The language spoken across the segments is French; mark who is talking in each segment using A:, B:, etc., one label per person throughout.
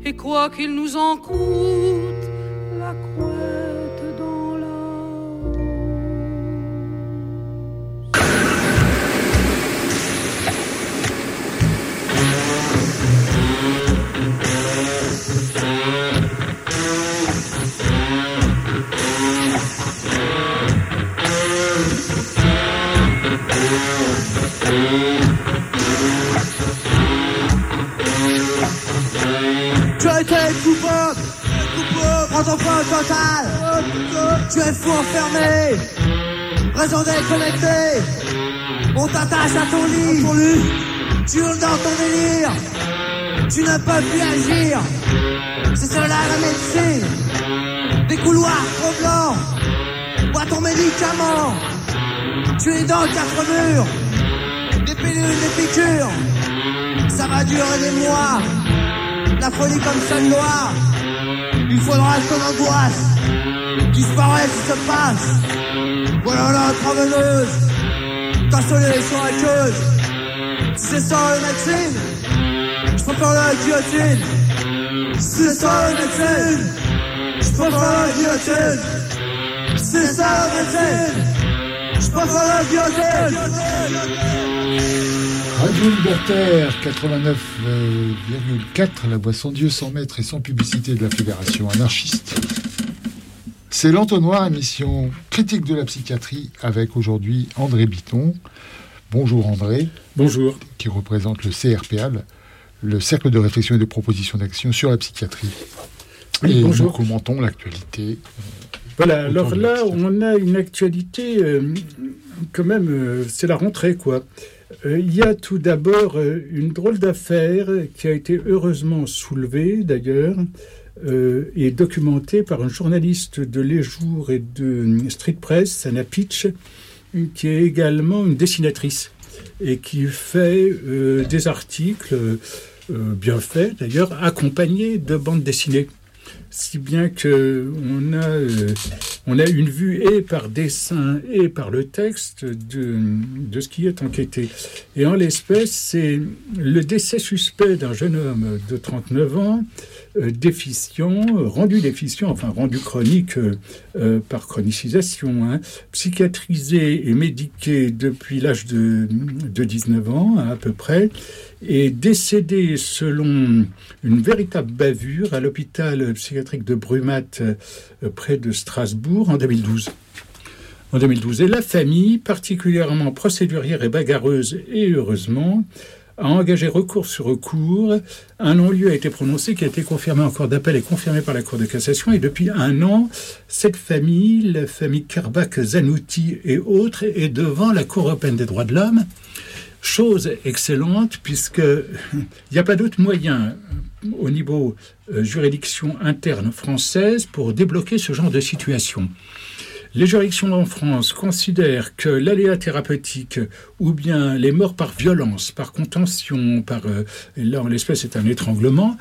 A: et quoi qu'il nous en coûte, la couette dans la
B: Tu as été coupable, prends ton feu total. Tu es fou enfermé, raison déconnectée. On t'attache à ton lit, tu hurles dans ton délire. Tu ne peux plus agir, c'est cela la médecine. Des couloirs trop blancs, bois ton médicament. Tu es dans 4 murs, des pilules, des piqûres. Ça va durer des mois. La folie comme seule loi. Il faudra que ton angoisse disparaisse et se passe. Voilà l'intraveineuse, ta solution aqueuse. Si c'est ça la médecine, je préfère la guillotine. Si c'est ça la médecine, je préfère la guillotine. Si c'est ça la médecine, je préfère la guillotine.
C: Radio Libertaire 89,4, la voix sans Dieu, sans maître et sans publicité de la Fédération anarchiste. C'est l'Entonnoir, émission critique de la psychiatrie avec aujourd'hui André Bitton. Bonjour André.
D: Bonjour. Qui
C: représente le CRPA, le Cercle de réflexion et de proposition d'action sur la psychiatrie.
D: Oui,
C: et
D: bonjour.
C: Nous commentons l'actualité.
D: Voilà, alors là, on a une actualité, quand même, c'est la rentrée, quoi. Il y a tout d'abord une drôle d'affaire qui a été heureusement soulevée, d'ailleurs, et documentée par un journaliste de Les Jours et de Street Press, Anna Pitch, qui est également une dessinatrice et qui fait des articles bien faits, d'ailleurs, accompagnés de bandes dessinées. Si bien qu'on a une vue et par dessin et par le texte de ce qui est enquêté. Et en l'espèce, c'est le décès suspect d'un jeune homme de 39 ans, rendu chronique par chronicisation, psychiatrisé et médiqué depuis l'âge de 19 ans à peu près, et décédé selon une véritable bavure à l'hôpital psychiatrique de Brumath près de Strasbourg en 2012. Et la famille, particulièrement procédurière et bagarreuse, et heureusement, a engagé recours sur recours. Un non-lieu a été prononcé, qui a été confirmé en cour d'appel et confirmé par la Cour de cassation. Et depuis 1 an, cette famille, la famille Karbach, Zanouti et autres, est devant la Cour européenne des droits de l'homme. Chose excellente, puisqu'il n'y a pas d'autre moyen au niveau juridiction interne française pour débloquer ce genre de situation. Les juridictions en France considèrent que l'aléa thérapeutique ou bien les morts par violence, par contention, là en l'espèce c'est un étranglement,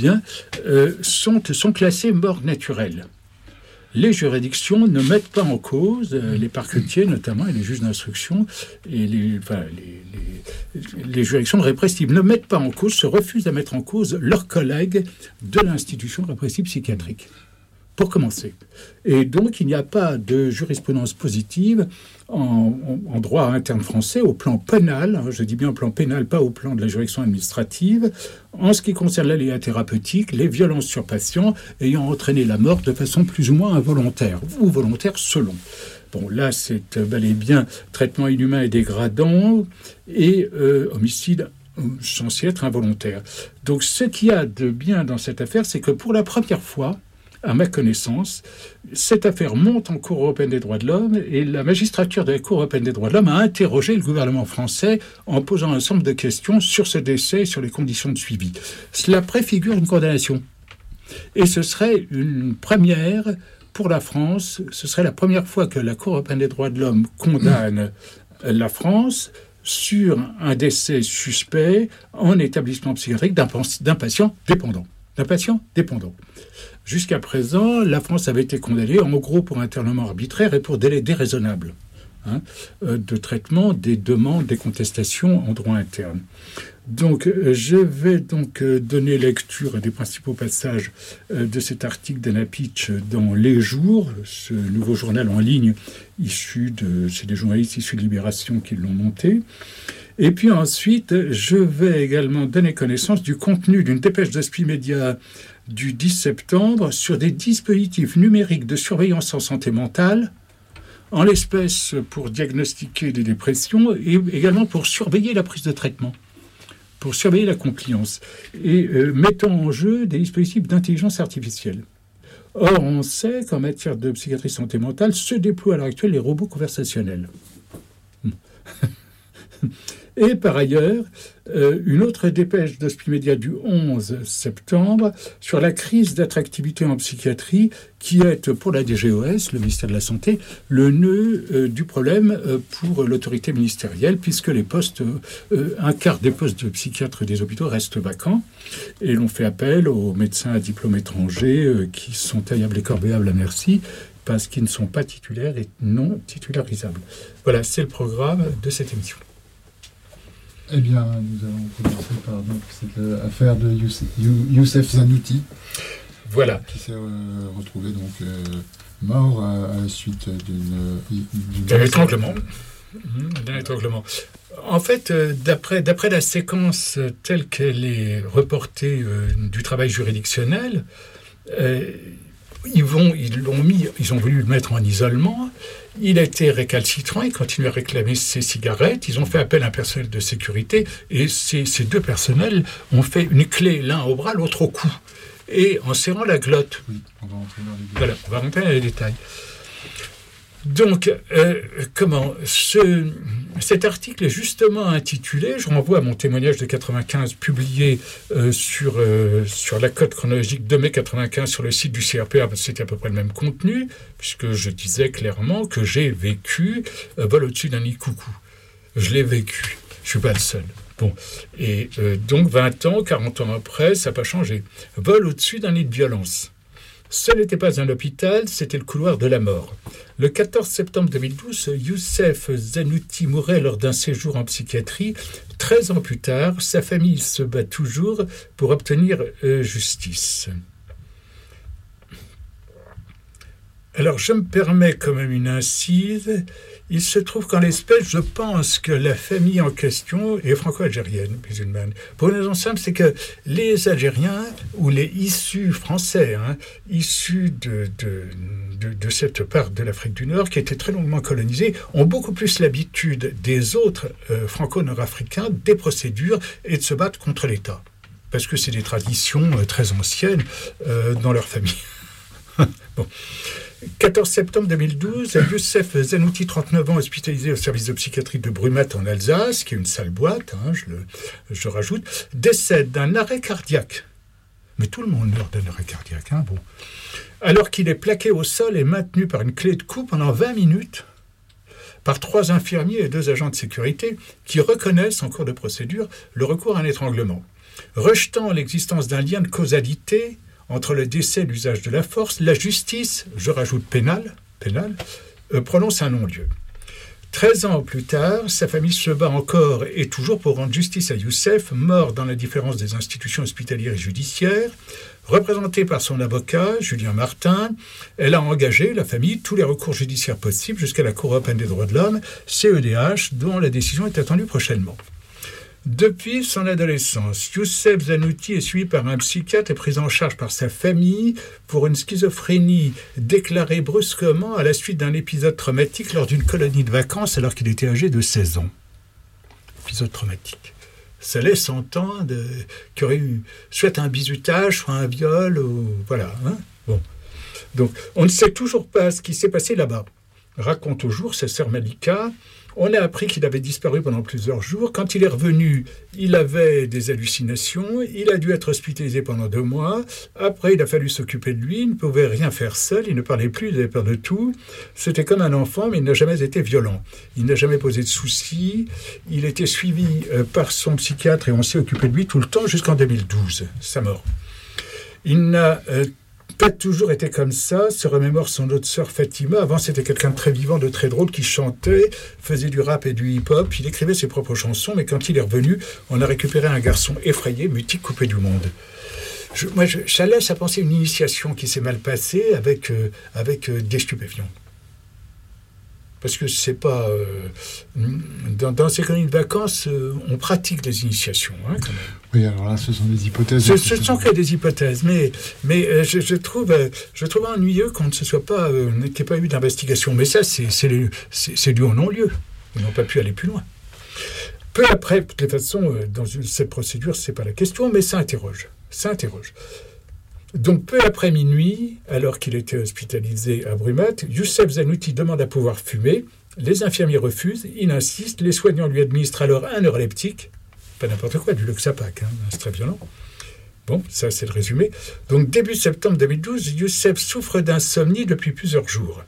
D: sont classées morts naturelles. Les juridictions ne mettent pas en cause, les parquetiers notamment, et les juges d'instruction, et les juridictions répressives ne mettent pas en cause, se refusent à mettre en cause leurs collègues de l'institution répressive psychiatrique. Pour commencer. Et donc, il n'y a pas de jurisprudence positive en droit interne français au plan pénal, je dis bien au plan pénal, pas au plan de la juridiction administrative, en ce qui concerne l'aléa thérapeutique, les violences sur patients ayant entraîné la mort de façon plus ou moins involontaire, ou volontaire selon. Bon, là, c'est bel et bien traitement inhumain et dégradant, et homicide censé être involontaire. Donc, ce qu'il y a de bien dans cette affaire, c'est que pour la première fois, à ma connaissance, cette affaire monte en Cour européenne des droits de l'homme et la magistrature de la Cour européenne des droits de l'homme a interrogé le gouvernement français en posant un ensemble de questions sur ce décès et sur les conditions de suivi. Cela préfigure une condamnation. Et ce serait une première pour la France. Ce serait la première fois que la Cour européenne des droits de l'homme condamne la France sur un décès suspect en établissement psychiatrique d'un patient dépendant. Jusqu'à présent, la France avait été condamnée en gros pour internement arbitraire et pour délai déraisonnable de traitement des demandes, des contestations en droit interne. Donc, je vais donc donner lecture à des principaux passages de cet article d'Anna Pitch dans Les Jours, ce nouveau journal en ligne c'est des journalistes issus de Libération qui l'ont monté. Et puis ensuite, je vais également donner connaissance du contenu d'une dépêche d'Hospimédia du 10 septembre sur des dispositifs numériques de surveillance en santé mentale, en l'espèce pour diagnostiquer des dépressions et également pour surveiller la prise de traitement, pour surveiller la compliance, et mettant en jeu des dispositifs d'intelligence artificielle. Or, on sait qu'en matière de psychiatrie santé mentale, se déploient à l'heure actuelle les robots conversationnels. Et par ailleurs, une autre dépêche d'Hospimédia du 11 septembre sur la crise d'attractivité en psychiatrie qui est pour la DGOS, le ministère de la Santé, le nœud du problème pour l'autorité ministérielle, puisque les postes, un quart des postes de psychiatres des hôpitaux restent vacants, et l'on fait appel aux médecins à diplôme étranger qui sont taillables et corvéables à merci, parce qu'ils ne sont pas titulaires et non titularisables. Voilà, c'est le programme de cette émission.
C: Eh bien, nous allons commencer par cette affaire de Youssef Zanouti.
D: Voilà.
C: Qui s'est retrouvé mort à la suite d'un
D: étranglement. D'un étranglement. En fait, d'après la séquence telle qu'elle est reportée du travail juridictionnel, ils ont voulu le mettre en isolement. Il a été récalcitrant, il continue à réclamer ses cigarettes. Ils ont fait appel à un personnel de sécurité et ces deux personnels ont fait une clé, l'un au bras, l'autre au cou, et en serrant la glotte.
C: Oui, on va rentrer dans les détails.
D: Voilà, on va rentrer dans les détails. Donc, cet article est justement intitulé, je renvoie à mon témoignage de 95 publié sur la cote chronologique de mai 95 sur le site du CRPA, parce que c'était à peu près le même contenu, puisque je disais clairement que j'ai vécu vol au-dessus d'un nid de coucou. Je l'ai vécu, je ne suis pas le seul. Bon, et donc 20 ans, 40 ans après, ça n'a pas changé. Vol au-dessus d'un nid de violence. Ce n'était pas un hôpital, c'était le couloir de la mort. Le 14 septembre 2012, Youssef Zanouti mourait lors d'un séjour en psychiatrie. 13 ans plus tard, sa famille se bat toujours pour obtenir justice. Alors, je me permets quand même une incise. Il se trouve qu'en l'espèce, je pense que la famille en question est franco-algérienne, musulmane. Pour une raison simple, c'est que les Algériens, ou les issus français, issus de cette part de l'Afrique du Nord, qui était très longuement colonisée, ont beaucoup plus l'habitude des autres franco-nord-africains des procédures et de se battre contre l'État. Parce que c'est des traditions très anciennes dans leur famille. Bon. 14 septembre 2012, Youssef Zanouti, 39 ans, hospitalisé au service de psychiatrie de Brumat en Alsace, qui est une sale boîte, je rajoute, décède d'un arrêt cardiaque. Mais tout le monde meurt d'un arrêt cardiaque, bon. Alors qu'il est plaqué au sol et maintenu par une clé de cou pendant 20 minutes par 3 infirmiers et 2 agents de sécurité qui reconnaissent en cours de procédure le recours à un étranglement. Rejetant l'existence d'un lien de causalité entre le décès et l'usage de la force, la justice, je rajoute pénale, prononce un non-lieu. 13 ans plus tard, sa famille se bat encore et toujours pour rendre justice à Youssef, mort dans l'indifférence des institutions hospitalières et judiciaires. Représentée par son avocat, Julien Martin, elle a engagé, la famille, tous les recours judiciaires possibles jusqu'à la Cour européenne des droits de l'homme, CEDH, dont la décision est attendue prochainement. Depuis son adolescence, Youssef Zanouti est suivi par un psychiatre et pris en charge par sa famille pour une schizophrénie déclarée brusquement à la suite d'un épisode traumatique lors d'une colonie de vacances alors qu'il était âgé de 16 ans. Épisode traumatique. Ça laisse entendre qu'il y aurait eu soit un bizutage, soit un viol, voilà. Bon. Donc, on ne sait toujours pas ce qui s'est passé là-bas. Raconte au jour sa sœur Malika. On a appris qu'il avait disparu pendant plusieurs jours. Quand il est revenu, il avait des hallucinations. Il a dû être hospitalisé pendant 2 mois. Après, il a fallu s'occuper de lui. Il ne pouvait rien faire seul. Il ne parlait plus. Il avait peur de tout. C'était comme un enfant, mais il n'a jamais été violent. Il n'a jamais posé de soucis. Il était suivi par son psychiatre et on s'est occupé de lui tout le temps jusqu'en 2012, sa mort. Il n'a pas toujours été comme ça, se remémore son autre sœur Fatima. Avant, c'était quelqu'un de très vivant, de très drôle, qui chantait, faisait du rap et du hip-hop. Il écrivait ses propres chansons, mais quand il est revenu, on a récupéré un garçon effrayé, mutique, coupé du monde. Ça laisse à penser une initiation qui s'est mal passée avec des stupéfiants. Parce que c'est pas... dans ces colonies de vacances, on pratique des initiations, hein, quand même.
C: Oui, alors là, ce sont des hypothèses.
D: Ce sont que des hypothèses, mais je trouve ennuyeux qu'on ne se soit pas... qu'il n'y ait pas eu d'investigation. Mais ça, c'est dû au non-lieu. Ils n'ont pas pu aller plus loin. Peu après, de toute façon, dans cette procédure, ce n'est pas la question, mais ça interroge. Donc, peu après minuit, alors qu'il était hospitalisé à Brumat, Youssef Zanouti demande à pouvoir fumer. Les infirmiers refusent, il insiste. Les soignants lui administrent alors un neuroleptique, pas n'importe quoi, du Loxapac, hein, c'est très violent. Bon, ça c'est le résumé. Donc, début septembre 2012, Youssef souffre d'insomnie depuis plusieurs jours.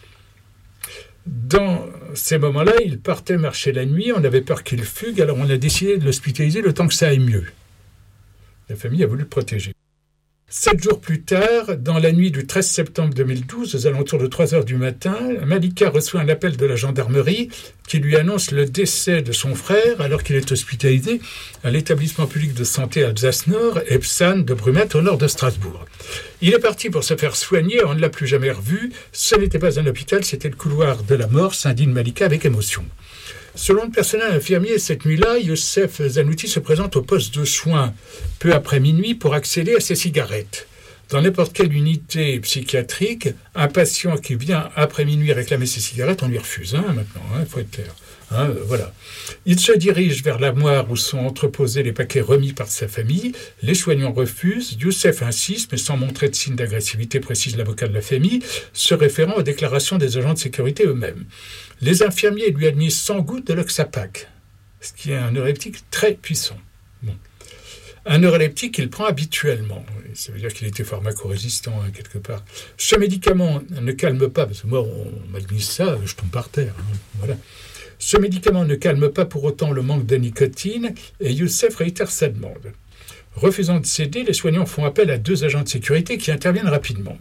D: Dans ces moments-là, il partait marcher la nuit, on avait peur qu'il fugue, alors on a décidé de l'hospitaliser le temps que ça aille mieux. La famille a voulu le protéger. 7 jours plus tard, dans la nuit du 13 septembre 2012, aux alentours de 3 heures du matin, Malika reçoit un appel de la gendarmerie qui lui annonce le décès de son frère alors qu'il est hospitalisé à l'établissement public de santé Alsace-Nord, EPSAN de Brumat, au nord de Strasbourg. Il est parti pour se faire soigner, on ne l'a plus jamais revu. Ce n'était pas un hôpital, c'était le couloir de la mort, s'indigne Malika avec émotion. Selon le personnel infirmier, cette nuit-là, Youssef Zanouti se présente au poste de soins peu après minuit pour accéder à ses cigarettes. Dans n'importe quelle unité psychiatrique, un patient qui vient après minuit réclamer ses cigarettes, on lui refuse, maintenant, il faut être clair. Voilà. Il se dirige vers l'armoire où sont entreposés les paquets remis par sa famille. Les soignants refusent. Youssef insiste, mais sans montrer de signe d'agressivité, précise l'avocat de la famille, se référant aux déclarations des agents de sécurité eux-mêmes. Les infirmiers lui administrent 100 gouttes de Loxapac, ce qui est un neuroleptique très puissant. Bon. Un neuroleptique qu'il prend habituellement. Ça veut dire qu'il était pharmacorésistant, quelque part. Ce médicament ne calme pas, parce que moi, on m'administre ça, je tombe par terre. Voilà. Ce médicament ne calme pas pour autant le manque de nicotine, et Youssef réitère sa demande. Refusant de céder, les soignants font appel à 2 agents de sécurité qui interviennent rapidement.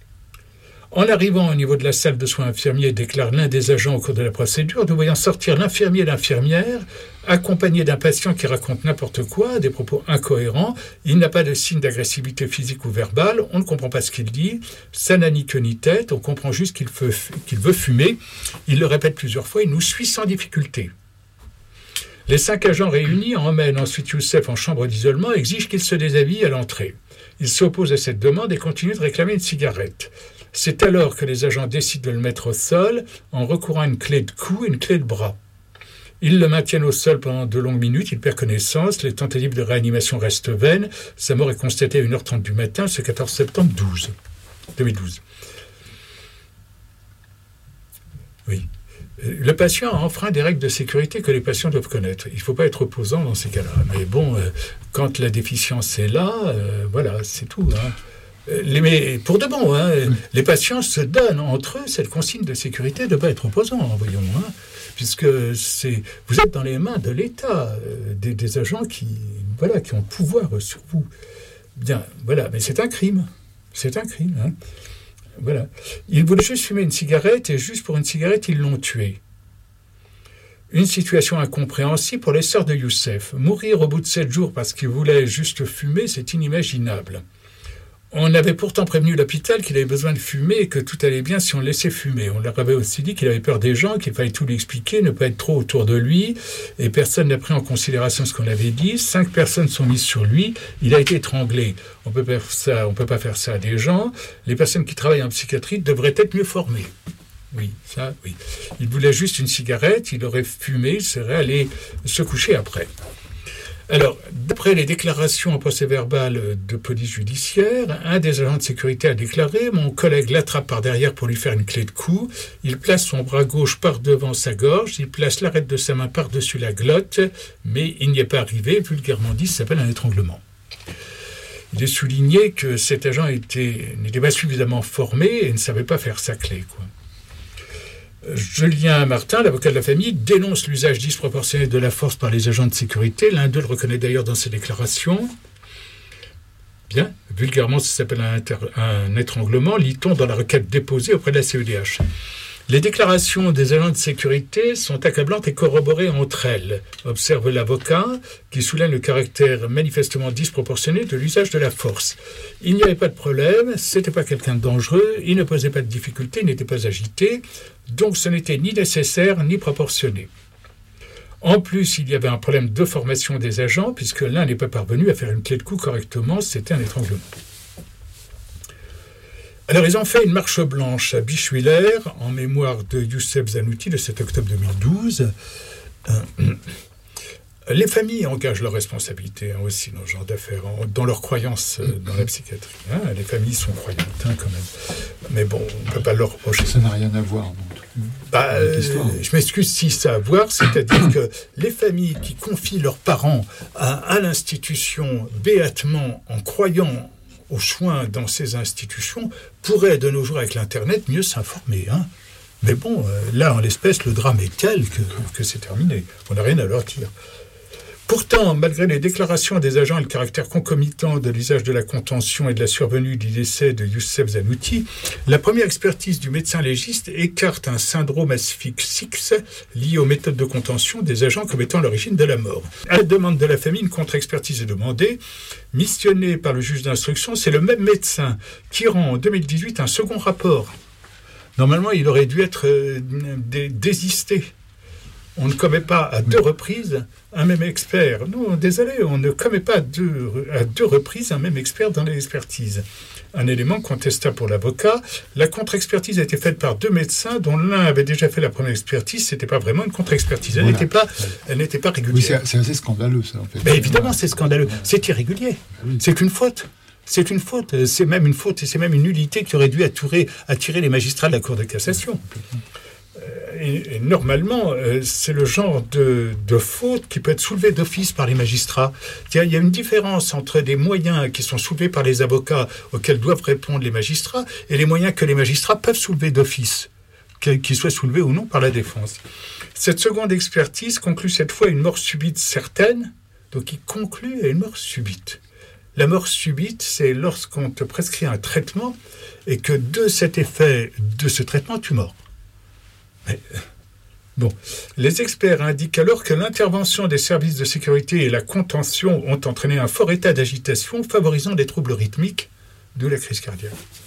D: En arrivant au niveau de la salle de soins infirmiers, déclare l'un des agents au cours de la procédure, nous voyons sortir l'infirmier et l'infirmière, accompagné d'un patient qui raconte n'importe quoi, des propos incohérents. Il n'a pas de signe d'agressivité physique ou verbale, on ne comprend pas ce qu'il dit, ça n'a ni queue ni tête, on comprend juste qu'il veut fumer. Il le répète plusieurs fois, il nous suit sans difficulté. Les 5 agents réunis emmènent ensuite Youssef en chambre d'isolement et exigent qu'il se déshabille à l'entrée. Il s'oppose à cette demande et continue de réclamer une cigarette. C'est alors que les agents décident de le mettre au sol en recourant à une clé de cou et une clé de bras. Ils le maintiennent au sol pendant de longues minutes, il perd connaissance, les tentatives de réanimation restent vaines. Sa mort est constatée à 1h30 du matin, ce 14 septembre 2012. Oui. Le patient a enfreint des règles de sécurité que les patients doivent connaître. Il ne faut pas être opposant dans ces cas-là. Mais bon, quand la déficience est là, voilà, c'est tout, mais pour de bon, les patients se donnent entre eux cette consigne de sécurité de ne pas être opposants, voyons, puisque vous êtes dans les mains de l'État, des agents qui ont le pouvoir sur vous. Bien, voilà, mais c'est un crime. Voilà. Ils voulaient juste fumer une cigarette et juste pour une cigarette, ils l'ont tué. Une situation incompréhensible pour les sœurs de Youssef. Mourir au bout de 7 jours parce qu'ils voulaient juste fumer, c'est inimaginable. On avait pourtant prévenu l'hôpital qu'il avait besoin de fumer et que tout allait bien si on le laissait fumer. On leur avait aussi dit qu'il avait peur des gens, qu'il fallait tout lui expliquer, ne pas être trop autour de lui, et personne n'a pris en considération ce qu'on avait dit. 5 personnes sont mises sur lui, il a été étranglé. On peut pas faire ça à des gens. Les personnes qui travaillent en psychiatrie devraient être mieux formées. Oui, ça, oui. Il voulait juste une cigarette, il aurait fumé, il serait allé se coucher après. Alors, d'après les déclarations en procès-verbal de police judiciaire, un des agents de sécurité a déclaré « Mon collègue l'attrape par derrière pour lui faire une clé de cou. Il place son bras gauche par devant sa gorge. Il place l'arête de sa main par-dessus la glotte. Mais il n'y est pas arrivé. Vulgairement dit, ça s'appelle un étranglement. » Il est souligné que cet agent n'était pas suffisamment formé et ne savait pas faire sa clé, Julien Martin, l'avocat de la famille, dénonce l'usage disproportionné de la force par les agents de sécurité. L'un d'eux le reconnaît d'ailleurs dans ses déclarations. Bien, vulgairement ça s'appelle un étranglement, lit-on dans la requête déposée auprès de la CEDH. Les déclarations des agents de sécurité sont accablantes et corroborées entre elles, observe l'avocat, qui souligne le caractère manifestement disproportionné de l'usage de la force. Il n'y avait pas de problème, c'était pas quelqu'un de dangereux, il ne posait pas de difficultés, il n'était pas agité, donc ce n'était ni nécessaire ni proportionné. En plus, il y avait un problème de formation des agents, puisque l'un n'est pas parvenu à faire une clé de cou correctement, c'était un étranglement. Alors, ils ont fait une marche blanche à Bischwiller, en mémoire de Youssef Zanouti, le 7 octobre 2012. Les familles engagent leurs responsabilités aussi dans ce genre d'affaires, dans leur croyance dans la psychiatrie. Les familles sont croyantes, quand même. Mais bon, on ne peut pas leur reprocher.
C: Ça n'a rien à voir, donc.
D: Je m'excuse si ça a à voir, c'est-à-dire que les familles qui confient leurs parents à l'institution béatement en croyant aux soins dans ces institutions pourraient, de nos jours avec l'Internet, mieux s'informer. Mais bon, là, en l'espèce, le drame est tel que c'est terminé. On n'a rien à leur dire. Pourtant, malgré les déclarations des agents et le caractère concomitant de l'usage de la contention et de la survenue du décès de Youssef Zanouti, la première expertise du médecin légiste écarte un syndrome asphyxique lié aux méthodes de contention des agents comme étant l'origine de la mort. À la demande de la famille, une contre-expertise est demandée. Missionné par le juge d'instruction, c'est le même médecin qui rend en 2018 un second rapport. Normalement, il aurait dû être désisté. On ne commet pas à deux reprises un même expert. Non, désolé, on ne commet pas à deux reprises un même expert dans l'expertise. Un élément contestable pour l'avocat, la contre-expertise a été faite par deux médecins dont l'un avait déjà fait la première expertise, c'était pas vraiment une contre-expertise, elle n'était pas régulière.
C: Oui, c'est assez scandaleux ça en fait.
D: Mais évidemment c'est scandaleux, c'est irrégulier, c'est une faute. C'est une faute, c'est même une faute, et c'est même une nullité qui aurait dû attirer les magistrats de la Cour de cassation. Et normalement, c'est le genre de faute qui peut être soulevée d'office par les magistrats. Il y a une différence entre des moyens qui sont soulevés par les avocats auxquels doivent répondre les magistrats et les moyens que les magistrats peuvent soulever d'office, qu'ils soient soulevés ou non par la défense. Cette seconde expertise conclut cette fois une mort subite certaine, donc il conclut à une mort subite. La mort subite, c'est lorsqu'on te prescrit un traitement et que de cet effet de ce traitement, tu mors. Mais, bon, les experts indiquent alors que l'intervention des services de sécurité et la contention ont entraîné un fort état d'agitation favorisant des troubles rythmiques, d'où la crise cardiaque.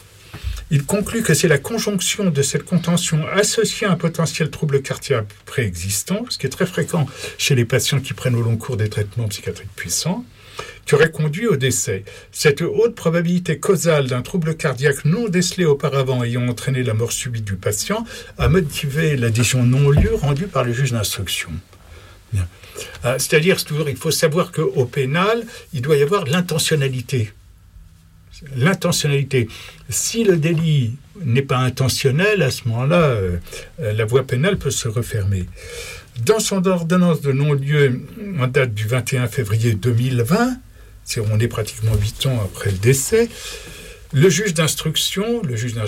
D: Il conclut que c'est la conjonction de cette contention associée à un potentiel trouble cardiaque préexistant, ce qui est très fréquent chez les patients qui prennent au long cours des traitements psychiatriques puissants, qui aurait conduit au décès. Cette haute probabilité causale d'un trouble cardiaque non décelé auparavant ayant entraîné la mort subite du patient a motivé l'adhésion non-lieu rendue par le juge d'instruction. Bien. C'est-à-dire, il faut savoir qu'au pénal, il doit y avoir de l'intentionnalité. L'intentionnalité. Si le délit n'est pas intentionnel, à ce moment-là, la voie pénale peut se refermer. Dans son ordonnance de non-lieu en date du 21 février 2020, on est pratiquement 8 ans après le décès, le juge d'instruction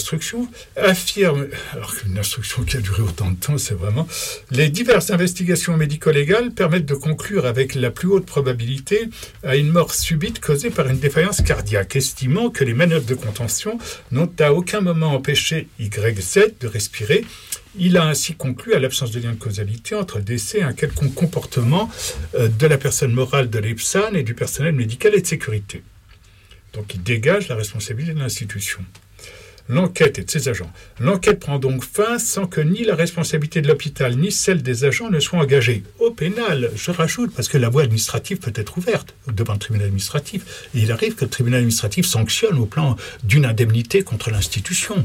D: affirme, alors qu'une instruction qui a duré autant de temps, c'est vraiment, les diverses investigations médico-légales permettent de conclure avec la plus haute probabilité à une mort subite causée par une défaillance cardiaque, estimant que les manœuvres de contention n'ont à aucun moment empêché YZ de respirer. Il a ainsi conclu à l'absence de lien de causalité entre le décès et un quelconque comportement de la personne morale de l'EPSAN et du personnel médical et de sécurité. Donc il dégage la responsabilité de l'institution. L'enquête et de ses agents. L'enquête prend donc fin sans que ni la responsabilité de l'hôpital ni celle des agents ne soient engagées. Au pénal, je rajoute, parce que la voie administrative peut être ouverte devant le tribunal administratif. Et il arrive que le tribunal administratif sanctionne au plan d'une indemnité contre l'institution.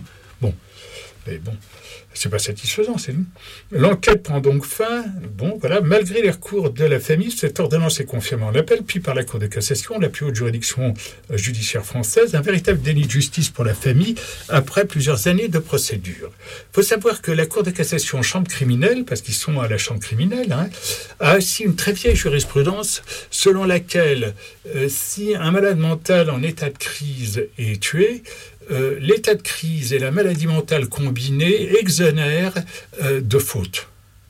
D: Mais bon, c'est pas satisfaisant, c'est nous. L'enquête prend donc fin, malgré les recours de la famille, cette ordonnance est confirmée en appel, puis par la Cour de cassation, la plus haute juridiction judiciaire française, un véritable déni de justice pour la famille, après plusieurs années de procédure. Il faut savoir que la Cour de cassation, chambre criminelle, parce qu'ils sont à la chambre criminelle, a aussi une très vieille jurisprudence, selon laquelle, si un malade mental en état de crise est tué, l'état de crise et la maladie mentale combinée exonèrent de faute.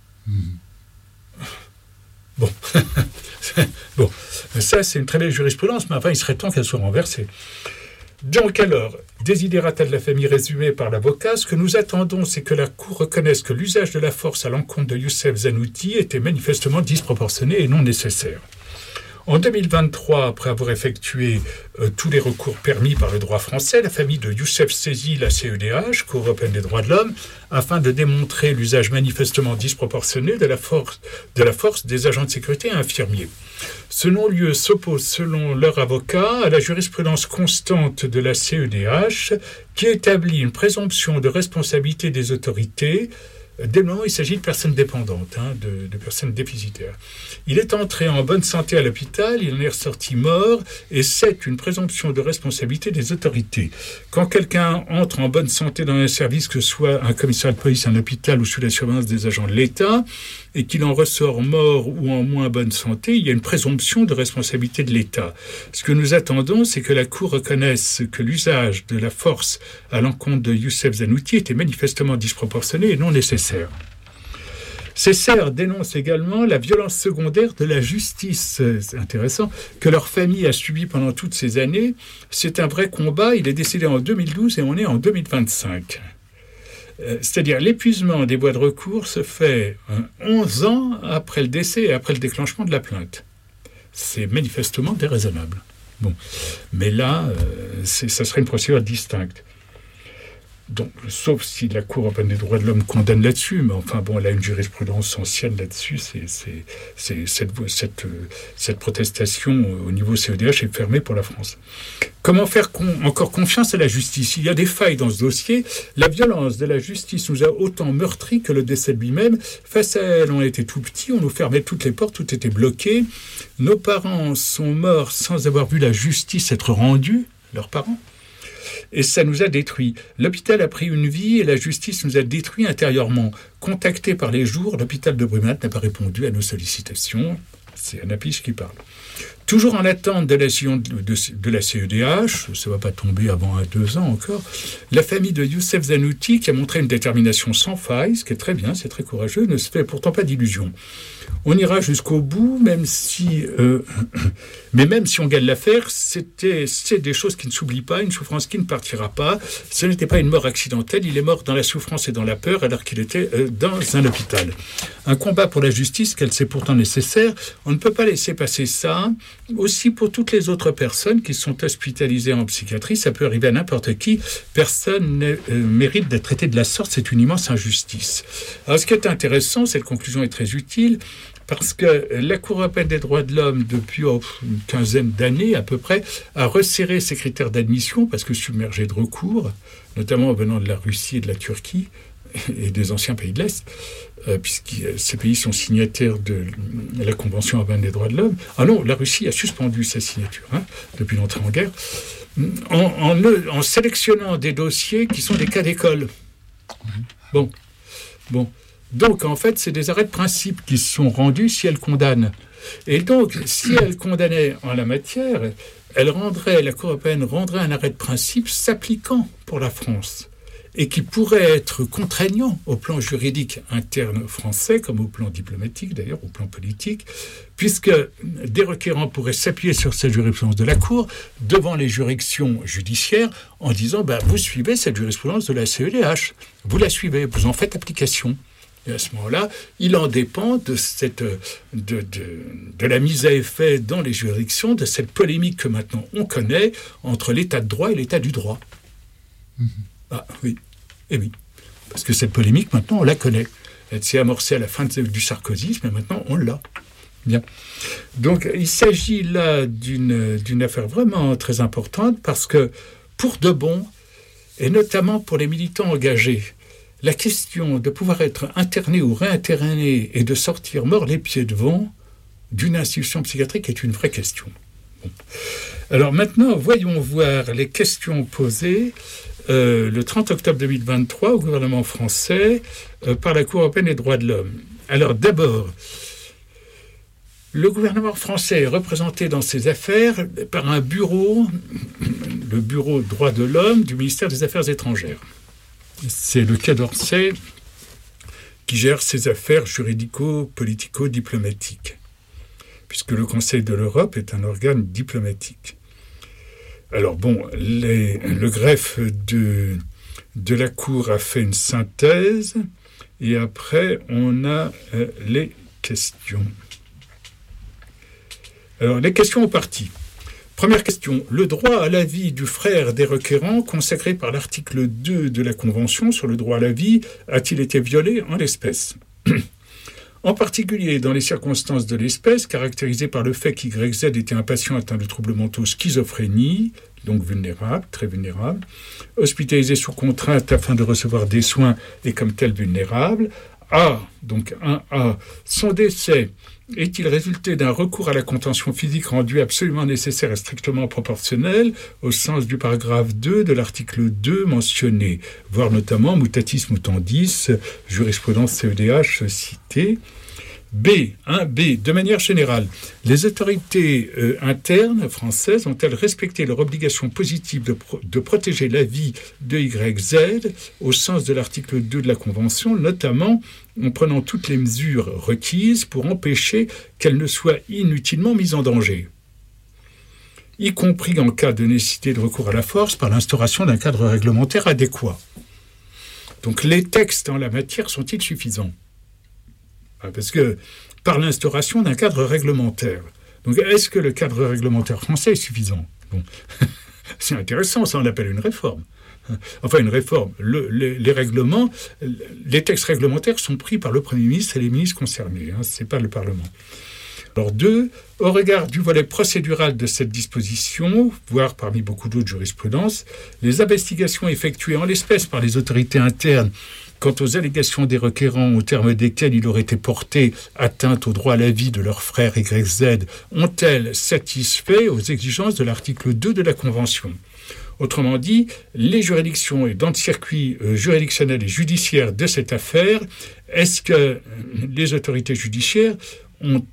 D: Bon, ça c'est une très belle jurisprudence, mais enfin il serait temps qu'elle soit renversée. Donc alors, desiderata de la famille résumée par l'avocat, ce que nous attendons, c'est que la Cour reconnaisse que l'usage de la force à l'encontre de Youssef Zanouti était manifestement disproportionné et non nécessaire. En 2023, après avoir effectué tous les recours permis par le droit français, la famille de Youssef saisit la CEDH, Cour européenne des droits de l'homme, afin de démontrer l'usage manifestement disproportionné de la force des agents de sécurité et infirmiers. Ce non-lieu s'oppose, selon leur avocat, à la jurisprudence constante de la CEDH qui établit une présomption de responsabilité des autorités dès le moment où il s'agit de personnes dépendantes, de personnes déficitaires. Il est entré en bonne santé à l'hôpital, il en est ressorti mort, et c'est une présomption de responsabilité des autorités. Quand quelqu'un entre en bonne santé dans un service, que ce soit un commissariat de police, un hôpital ou sous la surveillance des agents de l'État, et qu'il en ressort mort ou en moins bonne santé, il y a une présomption de responsabilité de l'État. Ce que nous attendons, c'est que la Cour reconnaisse que l'usage de la force à l'encontre de Youssef Zanouti était manifestement disproportionné et non nécessaire. Cesser dénonce également la violence secondaire de la justice, c'est intéressant, que leur famille a subi pendant toutes ces années. C'est un vrai combat, il est décédé en 2012 et on est en 2025. C'est-à-dire l'épuisement des voies de recours se fait 11 ans après le décès et après le déclenchement de la plainte. C'est manifestement déraisonnable. Bon. Mais là, ça serait une procédure distincte. Donc, sauf si la Cour européenne des droits de l'homme condamne là-dessus, mais enfin bon, elle a une jurisprudence ancienne là-dessus. Cette protestation au niveau CEDH est fermée pour la France. Comment faire encore confiance à la justice ? Il y a des failles dans ce dossier. La violence de la justice nous a autant meurtris que le décès de lui-même. Face à elle, on était tout petits, on nous fermait toutes les portes, tout était bloqué. Nos parents sont morts sans avoir vu la justice être rendue, leurs parents. Et ça nous a détruits. L'hôpital a pris une vie et la justice nous a détruits intérieurement. Contacté par les jours, l'hôpital de Brumath n'a pas répondu à nos sollicitations. C'est Anna Piche qui parle. Toujours en attente de la décision de la CEDH, ça ne va pas tomber avant 2 ans encore, la famille de Youssef Zanouti, qui a montré une détermination sans faille, ce qui est très bien, c'est très courageux, ne se fait pourtant pas d'illusions. On ira jusqu'au bout, même si on gagne l'affaire, c'est des choses qui ne s'oublient pas, une souffrance qui ne partira pas. Ce n'était pas une mort accidentelle, il est mort dans la souffrance et dans la peur alors qu'il était dans un hôpital. Un combat pour la justice, qu'elle sait pourtant nécessaire, on ne peut pas laisser passer ça. Aussi pour toutes les autres personnes qui sont hospitalisées en psychiatrie, ça peut arriver à n'importe qui. Personne ne mérite d'être traité de la sorte, c'est une immense injustice. Alors ce qui est intéressant, cette conclusion est très utile, parce que la Cour européenne des droits de l'homme, depuis une quinzaine d'années à peu près, a resserré ses critères d'admission, parce que submergés de recours, notamment venant de la Russie et de la Turquie, et des anciens pays de l'Est, puisque ces pays sont signataires de la Convention européenne des droits de l'homme. Ah non, la Russie a suspendu sa signature depuis l'entrée en guerre, en sélectionnant des dossiers qui sont des cas d'école. Bon. Donc, en fait, c'est des arrêts de principe qui sont rendus si elle condamne. Et donc, si elle condamnait en la matière, la Cour européenne rendrait un arrêt de principe s'appliquant pour la France et qui pourrait être contraignant au plan juridique interne français, comme au plan diplomatique d'ailleurs, au plan politique, puisque des requérants pourraient s'appuyer sur cette jurisprudence de la Cour devant les juridictions judiciaires en disant vous suivez cette jurisprudence de la CEDH, vous la suivez, vous en faites application. Et à ce moment-là, il en dépend de la mise à effet dans les juridictions de cette polémique que maintenant on connaît entre l'état de droit et l'état du droit. Ah oui, et oui. Parce que cette polémique, maintenant, on la connaît. Elle s'est amorcée à la fin du sarkozysme, mais maintenant, on l'a. Bien. Donc, il s'agit là d'une affaire vraiment très importante, parce que, pour de bon, et notamment pour les militants engagés, la question de pouvoir être interné ou réinterné et de sortir mort les pieds devant d'une institution psychiatrique est une vraie question. Bon. Alors maintenant, voyons voir les questions posées le 30 octobre 2023 au gouvernement français par la Cour européenne des droits de l'homme. Alors d'abord, le gouvernement français est représenté dans ces affaires par un bureau, le bureau droits de l'homme du ministère des Affaires étrangères. C'est le Quai d'Orsay qui gère ces affaires juridico-politico-diplomatiques, puisque le Conseil de l'Europe est un organe diplomatique. Alors bon, le greffe de la Cour a fait une synthèse, et après on a les questions. Alors les questions aux parties. Première question. Le droit à la vie du frère des requérants, consacré par l'article 2 de la Convention sur le droit à la vie, a-t-il été violé en l'espèce ? En particulier dans les circonstances de l'espèce, caractérisées par le fait qu'YZ était un patient atteint de troubles mentaux schizophrénie, donc vulnérable, très vulnérable, hospitalisé sous contrainte afin de recevoir des soins et comme tel vulnérable. A, donc 1A, son décès est-il résulté d'un recours à la contention physique rendu absolument nécessaire et strictement proportionnel au sens du paragraphe 2 de l'article 2 mentionné, voire notamment mutatis mutandis, jurisprudence CEDH citée. B, de manière générale, les autorités internes françaises ont-elles respecté leur obligation positive de protéger la vie de YZ au sens de l'article 2 de la Convention, notamment en prenant toutes les mesures requises pour empêcher qu'elle ne soit inutilement mise en danger, y compris en cas de nécessité de recours à la force par l'instauration d'un cadre réglementaire adéquat. Donc les textes en la matière sont-ils suffisants ? Parce que par l'instauration d'un cadre réglementaire. Donc est-ce que le cadre réglementaire français est suffisant ? Bon. C'est intéressant, ça on appelle une réforme. Enfin, une réforme. Les règlements, les textes réglementaires sont pris par le Premier ministre et les ministres concernés. Ce n'est pas le Parlement. Alors 2, au regard du volet procédural de cette disposition, voire parmi beaucoup d'autres jurisprudences, les investigations effectuées en l'espèce par les autorités internes quant aux allégations des requérants au terme desquelles il aurait été porté atteinte au droit à la vie de leur frère YZ ont-elles satisfait aux exigences de l'article 2 de la Convention ? Autrement dit, les juridictions et dans le circuit juridictionnel et judiciaire de cette affaire, est-ce que les autorités judiciaires ont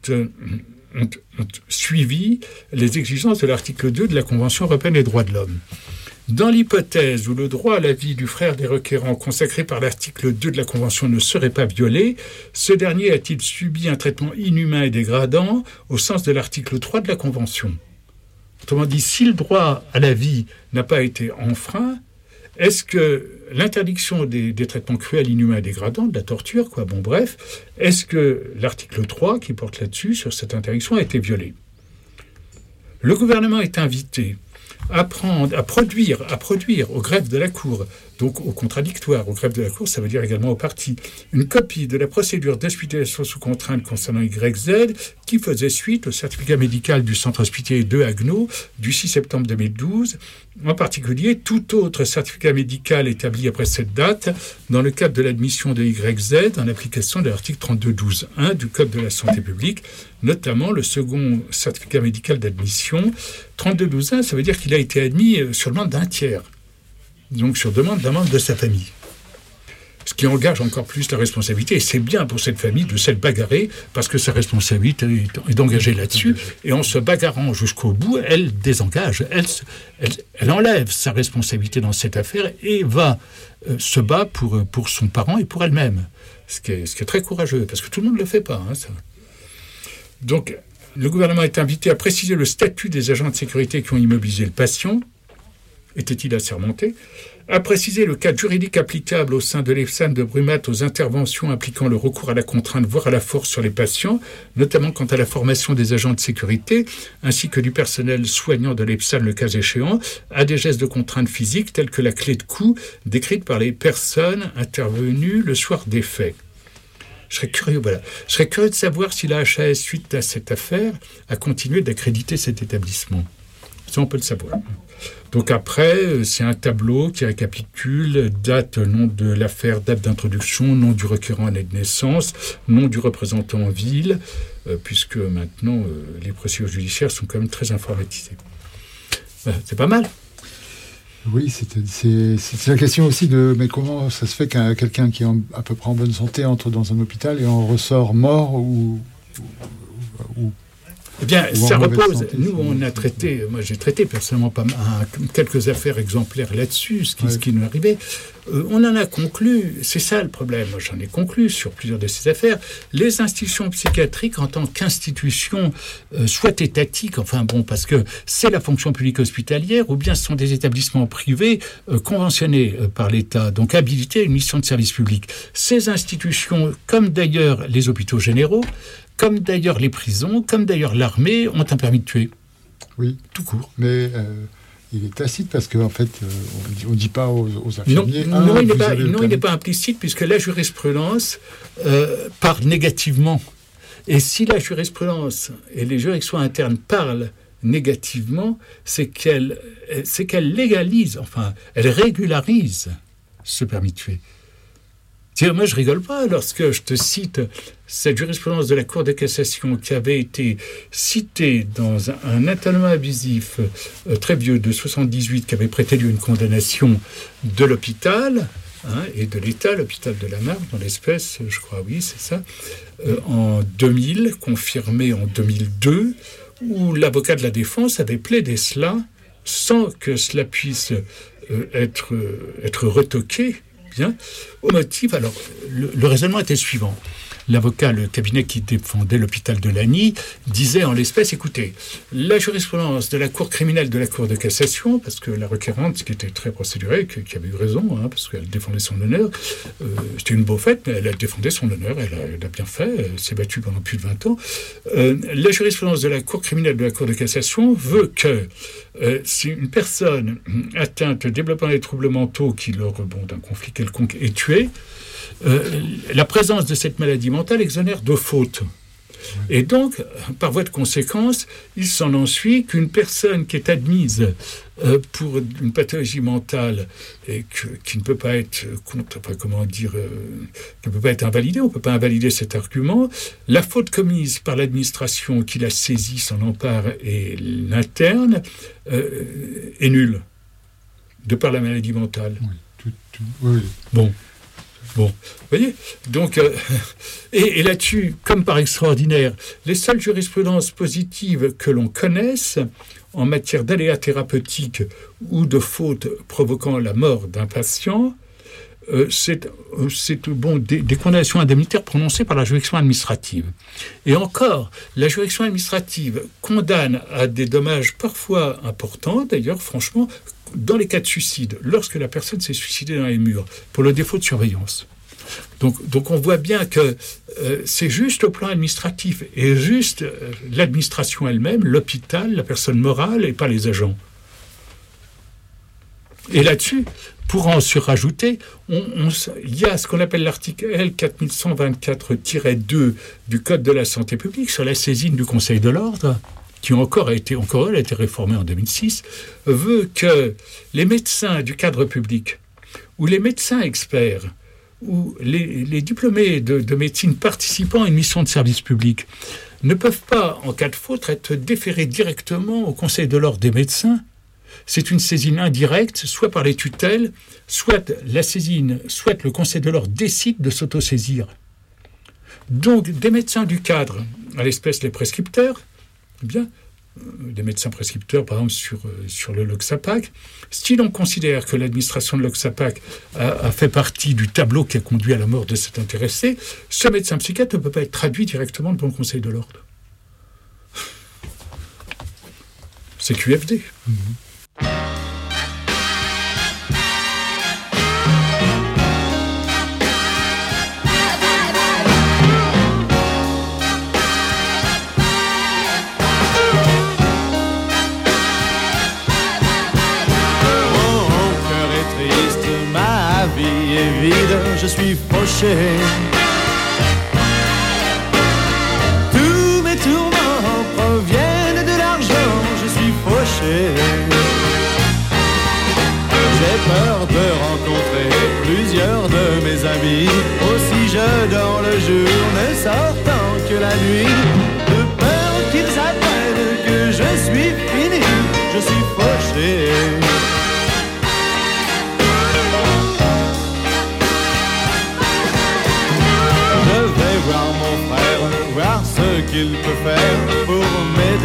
D: suivi les exigences de l'article 2 de la Convention européenne des droits de l'homme ? Dans l'hypothèse où le droit à la vie du frère des requérants consacré par l'article 2 de la Convention ne serait pas violé, ce dernier a-t-il subi un traitement inhumain et dégradant au sens de l'article 3 de la Convention ? Autrement dit, si le droit à la vie n'a pas été enfreint, est-ce que l'interdiction des traitements cruels, inhumains et dégradants, de la torture, est-ce que l'article 3 qui porte là-dessus, sur cette interdiction, a été violé ? Le gouvernement est invité à produire au greffe de la Cour, donc au contradictoire, au greffe de la Cour, ça veut dire également aux parties, une copie de la procédure d'hospitalisation sous contrainte concernant YZ qui faisait suite au certificat médical du centre hospitalier de Haguenau du 6 septembre 2012, en particulier tout autre certificat médical établi après cette date dans le cadre de l'admission de YZ en application de l'article 32.12.1 du Code de la santé publique, notamment le second certificat médical d'admission. 32.12.1, ça veut dire qu'il a été admis sur demande d'un tiers, donc sur demande d'un membre de sa famille. Ce qui engage encore plus la responsabilité, et c'est bien pour cette famille de s'être bagarrée, parce que sa responsabilité est d'engager là-dessus, et en se bagarrant jusqu'au bout, elle désengage, elle enlève sa responsabilité dans cette affaire, et va se battre pour son parent et pour elle-même. Ce qui est très courageux, parce que tout le monde ne le fait pas. Ça. Donc, le gouvernement est invité à préciser le statut des agents de sécurité qui ont immobilisé le patient. Était-il assermenté ? À préciser le cadre juridique applicable au sein de l'EPSAN de Brumath aux interventions impliquant le recours à la contrainte, voire à la force sur les patients, notamment quant à la formation des agents de sécurité, ainsi que du personnel soignant de l'EPSAN, le cas échéant, à des gestes de contrainte physique tels que la clé de cou décrite par les personnes intervenues le soir des faits. Je serais curieux de savoir si la HAS, suite à cette affaire, a continué d'accréditer cet établissement. Ça, on peut le savoir. Donc après, c'est un tableau qui récapitule date, nom de l'affaire, date d'introduction, nom du requérant, année de naissance, nom du représentant en ville, puisque maintenant, les procédures judiciaires sont quand même très informatisées. C'est pas mal.
C: Oui, c'est la question aussi de mais comment ça se fait qu'un quelqu'un qui est à peu près en bonne santé entre dans un hôpital et en ressort mort ou
D: Eh bien,
C: ou en
D: ça
C: mauvaise
D: repose.
C: santé,
D: Nous, on a traité, moi j'ai traité personnellement quelques affaires exemplaires là-dessus, ce qui nous arrivait. On en a conclu, c'est ça le problème, moi j'en ai conclu sur plusieurs de ces affaires, les institutions psychiatriques en tant qu'institutions, soit étatiques, enfin bon, parce que c'est la fonction publique hospitalière, ou bien ce sont des établissements privés conventionnés par l'État, donc habilités à une mission de service public. Ces institutions, comme d'ailleurs les hôpitaux généraux, comme d'ailleurs les prisons, comme d'ailleurs l'armée, ont un permis de tuer.
C: Oui.
D: Tout court.
C: Mais il est tacite parce qu'en fait, on ne dit pas aux infirmiers...
D: Non, il n'est pas implicite puisque la jurisprudence parle négativement. Et si la jurisprudence et les juridictions internes parlent négativement, c'est qu'elle légalise, enfin, elle régularise ce permis de tuer. Moi, je rigole pas lorsque je te cite cette jurisprudence de la Cour de cassation qui avait été citée dans un étonnement abusif très vieux de 78 qui avait prêté lieu à une condamnation de l'hôpital et de l'État, l'hôpital de la Marne, dans l'espèce, je crois, oui, c'est ça, en 2000, confirmé en 2002, où l'avocat de la défense avait plaidé cela sans que cela puisse être retoqué. Bien, au motif, alors, le raisonnement était le suivant. L'avocat, le cabinet qui défendait l'hôpital de Lagny, disait en l'espèce, écoutez, la jurisprudence de la Cour criminelle de la Cour de cassation, parce que la requérante, qui était très procédurée, qui avait eu raison, parce qu'elle défendait son honneur, c'était une beaufette, mais elle défendait son honneur, elle a bien fait, elle s'est battue pendant plus de 20 ans. La jurisprudence de la Cour criminelle de la Cour de cassation veut que si une personne atteinte développant des troubles mentaux qui leur d'un conflit quelconque est tuée, la présence de cette maladie mentale exonère de faute. Et donc, par voie de conséquence, il s'en ensuit qu'une personne qui est admise pour une pathologie mentale et qui ne peut pas être qui ne peut pas être invalidée, on ne peut pas invalider cet argument, la faute commise par l'administration qui la saisit, s'en empare et l'interne est nulle, de par la maladie mentale.
C: Oui, oui.
D: Bon, vous voyez. Donc, et là-dessus, comme par extraordinaire, les seules jurisprudences positives que l'on connaisse en matière d'aléas thérapeutiques ou de fautes provoquant la mort d'un patient, c'est des condamnations indemnitaires prononcées par la juridiction administrative. Et encore, la juridiction administrative condamne à des dommages parfois importants, d'ailleurs, franchement, dans les cas de suicide, lorsque la personne s'est suicidée dans les murs, pour le défaut de surveillance. Donc on voit bien que c'est juste au plan administratif, et juste l'administration elle-même, l'hôpital, la personne morale, et pas les agents. Et là-dessus, pour en surajouter, il y a ce qu'on appelle l'article L 4124-2 du Code de la santé publique sur la saisine du Conseil de l'ordre, qui a été réformé en 2006, veut que les médecins du cadre public ou les médecins experts ou les diplômés de médecine participant à une mission de service public ne peuvent pas, en cas de faute, être déférés directement au Conseil de l'ordre des médecins. C'est une saisine indirecte, soit par les tutelles, soit la saisine, soit le Conseil de l'ordre décide de s'autosaisir. Donc, des médecins du cadre, à l'espèce les prescripteurs, bien, des médecins prescripteurs, par exemple, sur le Loxapac, si l'on considère que l'administration de Loxapac a fait partie du tableau qui a conduit à la mort de cet intéressé, ce médecin psychiatre ne peut pas être traduit directement devant le Conseil de l'ordre. C'est QFD.
E: Je suis fauché. Tous mes tourments proviennent de l'argent. Je suis fauché. J'ai peur de rencontrer plusieurs de mes amis. Aussi je dors le jour, ne sortant que la nuit. De peur qu'ils apprennent que je suis fini. Je suis fauché. Voir mon frère, voir ce qu'il peut faire pour m'aider.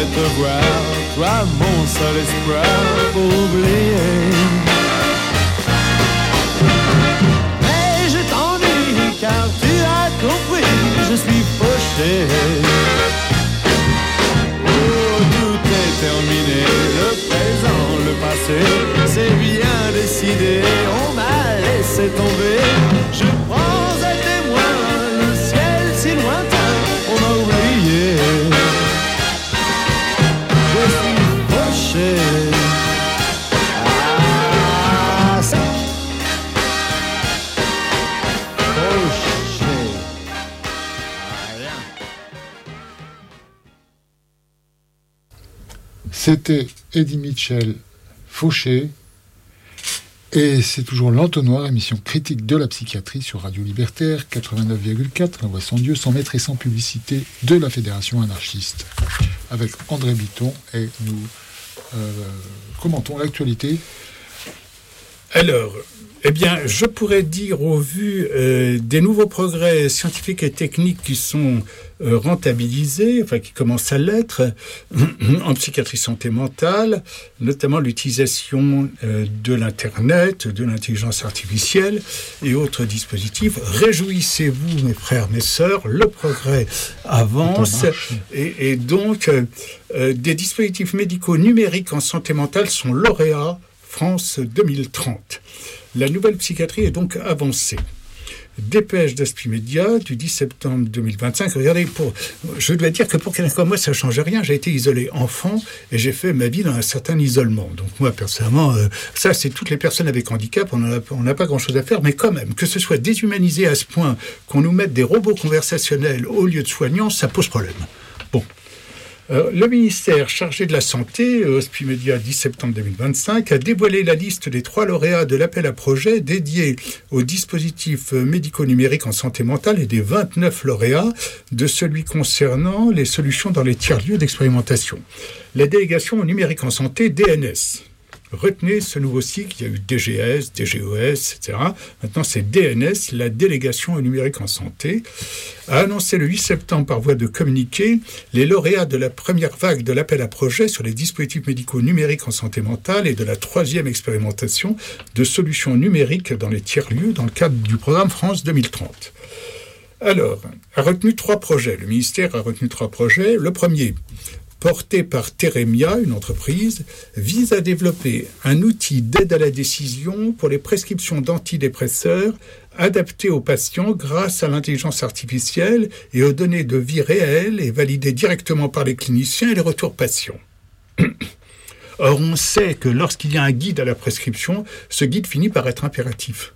E: te voir, toi mon seul espoir pour oublier. Mais je t'ennuie car tu as compris, je suis fauché. Oh, tout est terminé, le présent, le passé, c'est bien décidé, on m'a laissé tomber. Je prends à témoin le ciel si lointain, on m'a oublié. Je suis fauché. Ah, ça. Fauché. Rien.
C: C'était Eddie Mitchell, Fauché. Et c'est toujours l'Entonnoir, émission critique de la psychiatrie sur Radio Libertaire, 89,4, la voix sans Dieu, sans maître et sans publicité de la Fédération anarchiste. Avec André Bitton, et nous commentons l'actualité.
D: Alors, eh bien, je pourrais dire au vu des nouveaux progrès scientifiques et techniques qui sont rentabilisés, enfin qui commencent à l'être, en psychiatrie santé mentale, notamment l'utilisation de l'Internet, de l'intelligence artificielle et autres dispositifs. Réjouissez-vous, mes frères, mes sœurs, le progrès avance et donc des dispositifs médicaux numériques en santé mentale sont lauréats France 2030. La nouvelle psychiatrie est donc avancée. Dépêche d'Aspimédia du 10 septembre 2025. Regardez, je dois dire que pour quelqu'un comme moi, ça ne change rien. J'ai été isolé enfant et j'ai fait ma vie dans un certain isolement. Donc moi, personnellement, ça, c'est toutes les personnes avec handicap. On n'a pas grand-chose à faire, mais quand même, que ce soit déshumanisé à ce point qu'on nous mette des robots conversationnels au lieu de soignants, ça pose problème. Bon. Le ministère chargé de la Santé, Hospimédia 10 septembre 2025, a dévoilé la liste des 3 lauréats de l'appel à projet dédié aux dispositifs médicaux numériques en santé mentale et des 29 lauréats de celui concernant les solutions dans les tiers-lieux d'expérimentation. La délégation au numérique en santé, DNS. Retenez ce nouveau cycle, il y a eu DGS, DGOS, etc. Maintenant, c'est DNS, la délégation au numérique en santé, a annoncé le 8 septembre par voie de communiqué les lauréats de la première vague de l'appel à projet sur les dispositifs médicaux numériques en santé mentale et de la 3e expérimentation de solutions numériques dans les tiers-lieux dans le cadre du programme France 2030. Alors, a retenu 3 projets. Le ministère a retenu 3 projets. Le premier, porté par Teremia, une entreprise, vise à développer un outil d'aide à la décision pour les prescriptions d'antidépresseurs adaptés aux patients grâce à l'intelligence artificielle et aux données de vie réelles et validées directement par les cliniciens et les retours patients. Or, on sait que lorsqu'il y a un guide à la prescription, ce guide finit par être impératif.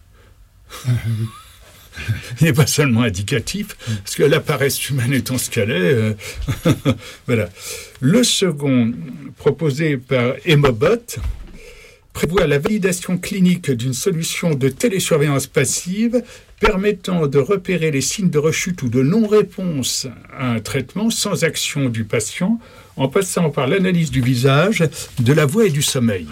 D: Il n'est pas seulement indicatif, parce que la paresse humaine étant ce qu'elle est. Voilà. Le second, proposé par Emobot, prévoit la validation clinique d'une solution de télésurveillance passive permettant de repérer les signes de rechute ou de non-réponse à un traitement sans action du patient, en passant par l'analyse du visage, de la voix et du sommeil.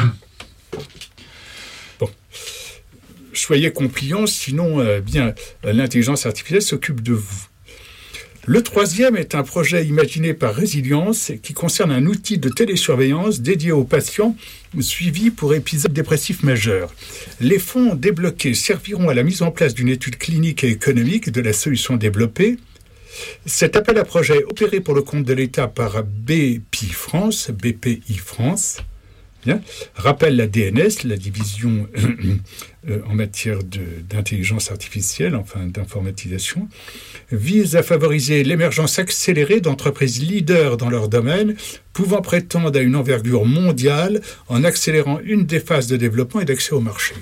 D: Soyez compliants, sinon l'intelligence artificielle s'occupe de vous. Le troisième est un projet imaginé par Résilience qui concerne un outil de télésurveillance dédié aux patients suivis pour épisodes dépressifs majeurs. Les fonds débloqués serviront à la mise en place d'une étude clinique et économique de la solution développée. Cet appel à projet opéré pour le compte de l'État par BPI France, bien, rappelle la DNS, la division en matière d'intelligence artificielle, enfin d'informatisation, vise à favoriser l'émergence accélérée d'entreprises leaders dans leur domaine, pouvant prétendre à une envergure mondiale en accélérant une des phases de développement et d'accès au marché.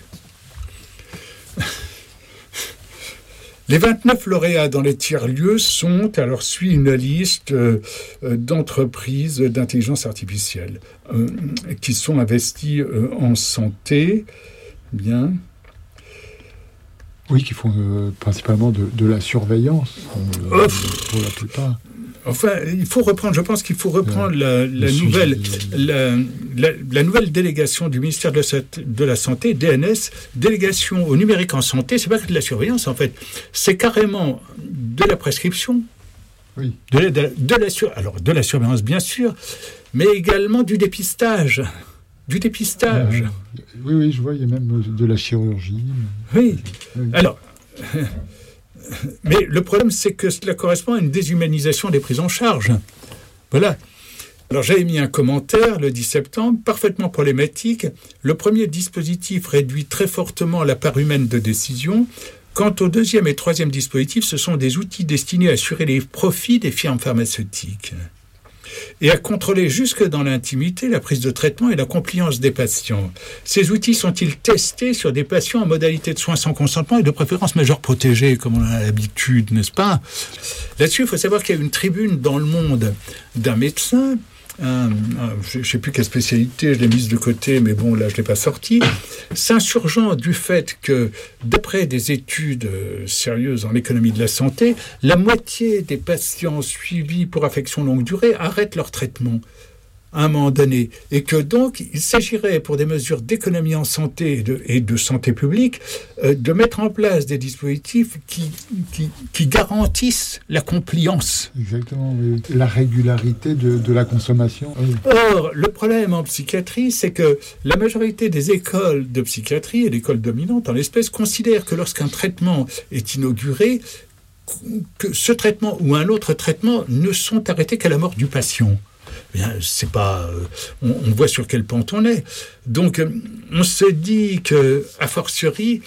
D: Les 29 lauréats dans les tiers-lieux sont, alors suit une liste d'entreprises d'intelligence artificielle qui sont investies en santé. Bien.
C: Oui, qui font principalement de la surveillance, pour la plupart.
D: Enfin, il faut reprendre, je pense qu'il faut reprendre la nouvelle délégation du ministère de la Santé, DNS, délégation au numérique en santé, c'est pas que de la surveillance en fait, c'est carrément de la prescription.
C: Oui.
D: De la surveillance, bien sûr, mais également du dépistage.
C: Oui, je vois, il y a même de la chirurgie.
D: Oui. Alors, mais le problème, c'est que cela correspond à une déshumanisation des prises en charge. Voilà. Alors, j'avais mis un commentaire le 10 septembre, parfaitement problématique. Le premier dispositif réduit très fortement la part humaine de décision. Quant au deuxième et troisième dispositif, ce sont des outils destinés à assurer les profits des firmes pharmaceutiques et à contrôler jusque dans l'intimité la prise de traitement et la compliance des patients. Ces outils sont-ils testés sur des patients en modalité de soins sans consentement et de préférence majeur protégé, comme on a l'habitude, n'est-ce pas? Là-dessus, il faut savoir qu'il y a une tribune dans Le Monde d'un médecin, je ne sais plus quelle spécialité, je l'ai mise de côté, mais bon, là, je ne l'ai pas sorti, s'insurgeant du fait que, d'après des études sérieuses en économie de la santé, la moitié des patients suivis pour affection longue durée arrêtent leur traitement à un moment donné, et que donc il s'agirait pour des mesures d'économie en santé et de santé publique de mettre en place des dispositifs qui garantissent la compliance.
C: Exactement, oui. La régularité de la consommation. Oui.
D: Or, le problème en psychiatrie, c'est que la majorité des écoles de psychiatrie, et l'école dominante en l'espèce, considèrent que lorsqu'un traitement est inauguré, que ce traitement ou un autre traitement ne sont arrêtés qu'à la mort du patient. Bien, c'est pas, on voit sur quel pente on est. Donc, on se dit que, a fortiori,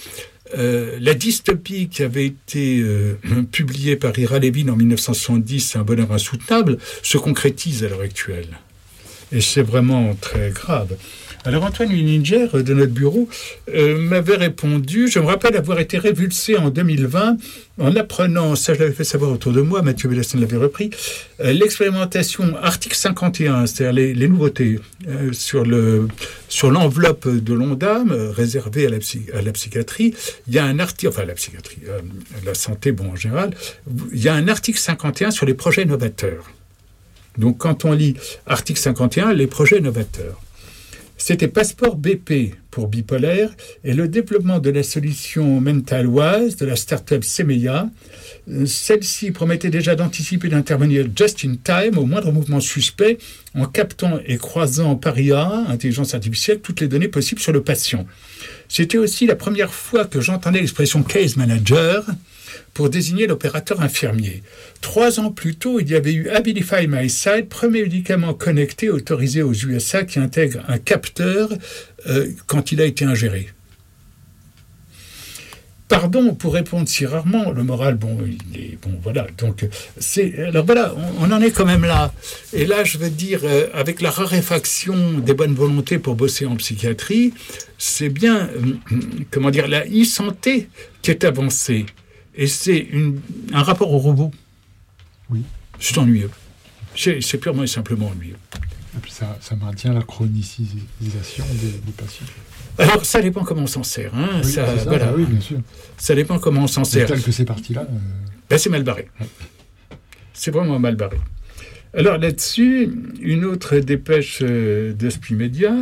D: la dystopie qui avait été publiée par Ira Levin en 1970, Un bonheur insoutenable, se concrétise à l'heure actuelle. Et c'est vraiment très grave. Alors Antoine Wininger, de notre bureau, m'avait répondu, je me rappelle avoir été révulsé en 2020 en apprenant, ça je l'avais fait savoir autour de moi, Mathieu Bélassène l'avait repris, l'expérimentation article 51, c'est-à-dire les nouveautés sur l'enveloppe de l'ONDAM réservée à la psychiatrie. Il y a un article, enfin la psychiatrie, la santé, bon en général, il y a un article 51 sur les projets novateurs. Donc quand on lit article 51, les projets novateurs. C'était Passeport BP pour bipolaire et le développement de la solution MentalWise de la start-up Semeia. Celle-ci promettait déjà d'anticiper et d'intervenir just in time au moindre mouvement suspect en captant et croisant par IA, intelligence artificielle, toutes les données possibles sur le patient. C'était aussi la première fois que j'entendais l'expression case manager pour désigner l'opérateur infirmier. 3 ans plus tôt, il y avait eu Abilify MySide, premier médicament connecté autorisé aux USA qui intègre un capteur quand il a été ingéré. Pardon pour répondre si rarement, le moral, voilà. Donc, alors voilà, on en est quand même là. Et là, je veux dire, avec la raréfaction des bonnes volontés pour bosser en psychiatrie, c'est bien, la e-santé qui est avancée. Et c'est un rapport au robot.
C: Oui.
D: C'est ennuyeux. C'est purement et simplement ennuyeux.
C: Et puis ça maintient la chronicisation des patients.
D: Alors, ça dépend comment on s'en sert. Hein.
C: Oui, voilà. Oui, bien sûr.
D: Ça dépend comment on s'en sert.
C: Tel que c'est parti là.
D: C'est mal barré.
C: Ouais.
D: C'est vraiment mal barré. Alors là-dessus, une autre dépêche de Spimedia.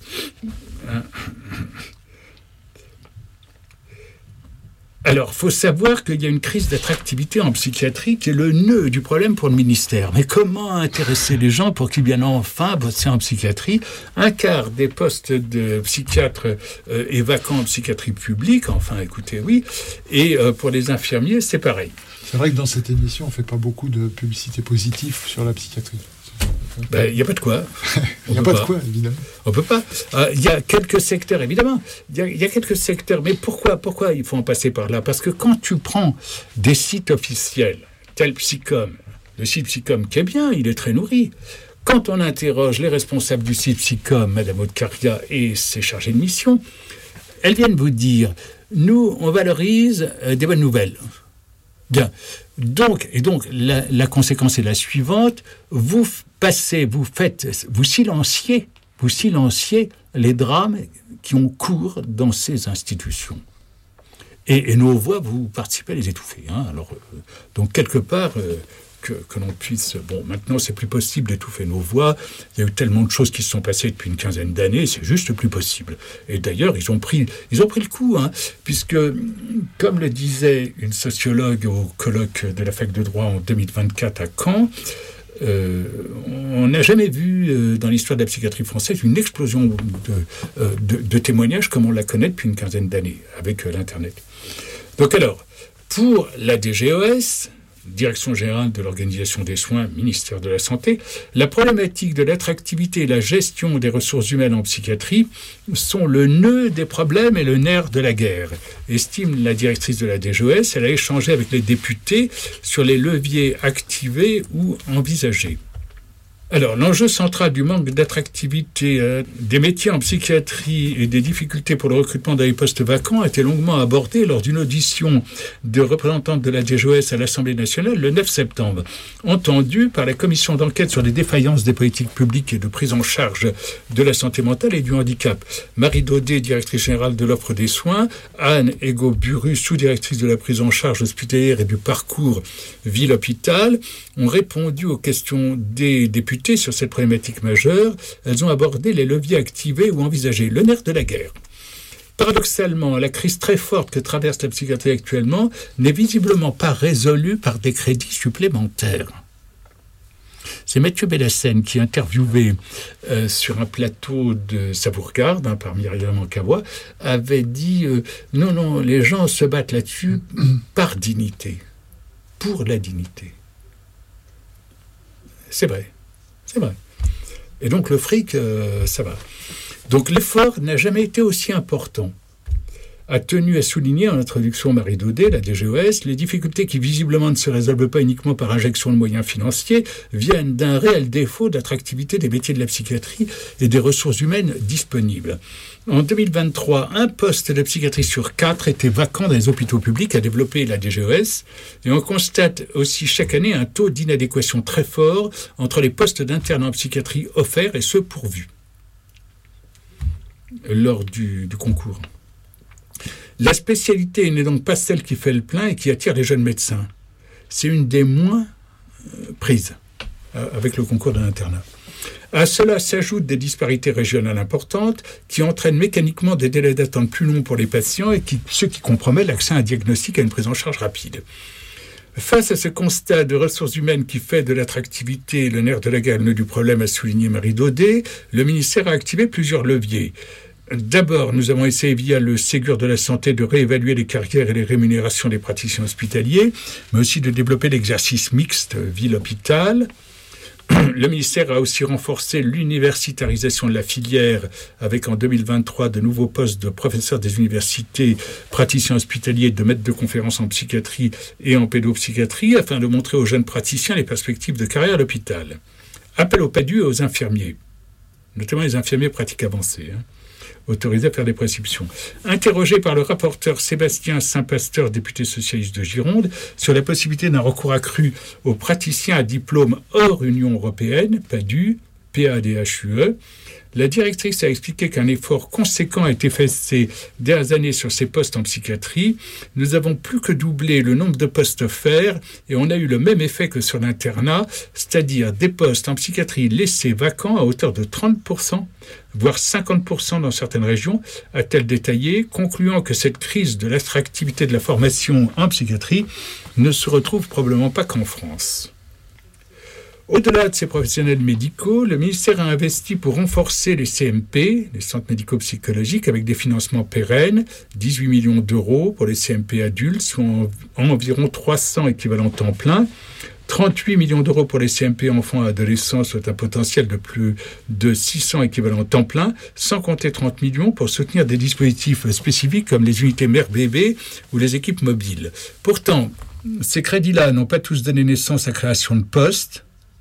D: Alors, il faut savoir qu'il y a une crise d'attractivité en psychiatrie qui est le nœud du problème pour le ministère. Mais comment intéresser les gens pour qu'ils viennent enfin bosser en psychiatrie? 1/4 des postes de psychiatres est vacant en psychiatrie publique, enfin, écoutez, oui. Et pour les infirmiers, c'est pareil.
C: C'est vrai que dans cette émission, on ne fait pas beaucoup de publicité positive sur la psychiatrie.
D: Il n'y a pas de quoi.
C: Il n'y a pas de quoi, évidemment.
D: On ne peut pas. Il y a quelques secteurs, évidemment. Il y a quelques secteurs. Mais pourquoi il faut en passer par là? Parce que quand tu prends des sites officiels, tel Psycom, le site Psycom qui est bien, il est très nourri. Quand on interroge les responsables du site Psycom, Madame Audecaria et ses chargés de mission, elles viennent vous dire, nous, on valorise des bonnes nouvelles. Bien. Donc, la conséquence est la suivante. Vous silenciez les drames qui ont cours dans ces institutions. Et nos voix, vous participez à les étouffer. Hein. Alors, donc, quelque part, que l'on puisse... Bon, maintenant, c'est plus possible d'étouffer nos voix. Il y a eu tellement de choses qui se sont passées depuis une quinzaine d'années, c'est juste plus possible. Et d'ailleurs, ils ont pris le coup, puisque, comme le disait une sociologue au colloque de la fac de droit en 2024 à Caen, on n'a jamais vu dans l'histoire de la psychiatrie française une explosion de témoignages comme on la connaît depuis une quinzaine d'années avec l'Internet. Donc alors, pour la DGOS, Direction générale de l'organisation des soins, ministère de la Santé, la problématique de l'attractivité et la gestion des ressources humaines en psychiatrie sont le nœud des problèmes et le nerf de la guerre, estime la directrice de la DGOS. Elle a échangé avec les députés sur les leviers activés ou envisagés. Alors, l'enjeu central du manque d'attractivité des métiers en psychiatrie et des difficultés pour le recrutement dans les postes vacants a été longuement abordé lors d'une audition de représentantes de la DGOS à l'Assemblée nationale le 9 septembre, entendue par la commission d'enquête sur les défaillances des politiques publiques et de prise en charge de la santé mentale et du handicap. Marie Daudet, directrice générale de l'offre des soins, Anne Ego-Buru, sous-directrice de la prise en charge hospitalière et du parcours ville-hôpital, ont répondu aux questions des députés sur cette problématique majeure. Elles ont abordé les leviers activés ou envisagés, le nerf de la guerre. Paradoxalement, la crise très forte que traverse la psychiatrie actuellement n'est visiblement pas résolue par des crédits supplémentaires. C'est Mathieu Bellassène qui, interviewé sur un plateau de Ça vous regarde, par Myriam Ankavois, avait dit non, les gens se battent là-dessus par dignité, pour la dignité. C'est vrai. Et donc le fric, ça va. Donc l'effort n'a jamais été aussi important. A tenu à souligner en introduction Marie Daudet, la DGOS, les difficultés qui visiblement ne se résolvent pas uniquement par injection de moyens financiers, viennent d'un réel défaut d'attractivité des métiers de la psychiatrie et des ressources humaines disponibles. En 2023, un poste de psychiatrie sur 4 était vacant dans les hôpitaux publics, a développé la DGOS, et on constate aussi chaque année un taux d'inadéquation très fort entre les postes d'interne en psychiatrie offerts et ceux pourvus lors du concours. La spécialité n'est donc pas celle qui fait le plein et qui attire les jeunes médecins. C'est une des moins prises avec le concours de l'internat. À cela s'ajoutent des disparités régionales importantes qui entraînent mécaniquement des délais d'attente plus longs pour les patients et ce qui compromet l'accès à un diagnostic et à une prise en charge rapide. Face à ce constat de ressources humaines qui fait de l'attractivité le nerf de la guerre, le nœud du problème, a souligné Marie Daudet, le ministère a activé plusieurs leviers. D'abord, nous avons essayé via le Ségur de la santé de réévaluer les carrières et les rémunérations des praticiens hospitaliers, mais aussi de développer l'exercice mixte ville-hôpital. Le ministère a aussi renforcé l'universitarisation de la filière avec en 2023 de nouveaux postes de professeurs des universités, praticiens hospitaliers, de maîtres de conférences en psychiatrie et en pédopsychiatrie afin de montrer aux jeunes praticiens les perspectives de carrière à l'hôpital. Appel aux PADU et aux infirmiers, notamment les infirmiers pratiques avancées, autorisés à faire des prescriptions. Interrogé par le rapporteur Sébastien Saint-Pasteur, député socialiste de Gironde, sur la possibilité d'un recours accru aux praticiens à diplôme hors Union européenne, PADU, PADHUE, la directrice a expliqué qu'un effort conséquent a été fait ces dernières années sur ces postes en psychiatrie. Nous avons plus que doublé le nombre de postes offerts et on a eu le même effet que sur l'internat, c'est-à-dire des postes en psychiatrie laissés vacants à hauteur de 30%, voire 50% dans certaines régions, a-t-elle détaillé, concluant que cette crise de l'attractivité de la formation en psychiatrie ne se retrouve probablement pas qu'en France. Au-delà de ces professionnels médicaux, le ministère a investi pour renforcer les CMP, les centres médico-psychologiques, avec des financements pérennes, 18 millions d'euros pour les CMP adultes, soit environ 300 équivalents temps plein, 38 millions d'euros pour les CMP enfants et adolescents, soit un potentiel de plus de 600 équivalents temps plein, sans compter 30 millions pour soutenir des dispositifs spécifiques comme les unités mère-bébé ou les équipes mobiles. Pourtant, ces crédits-là n'ont pas tous donné naissance à création de postes,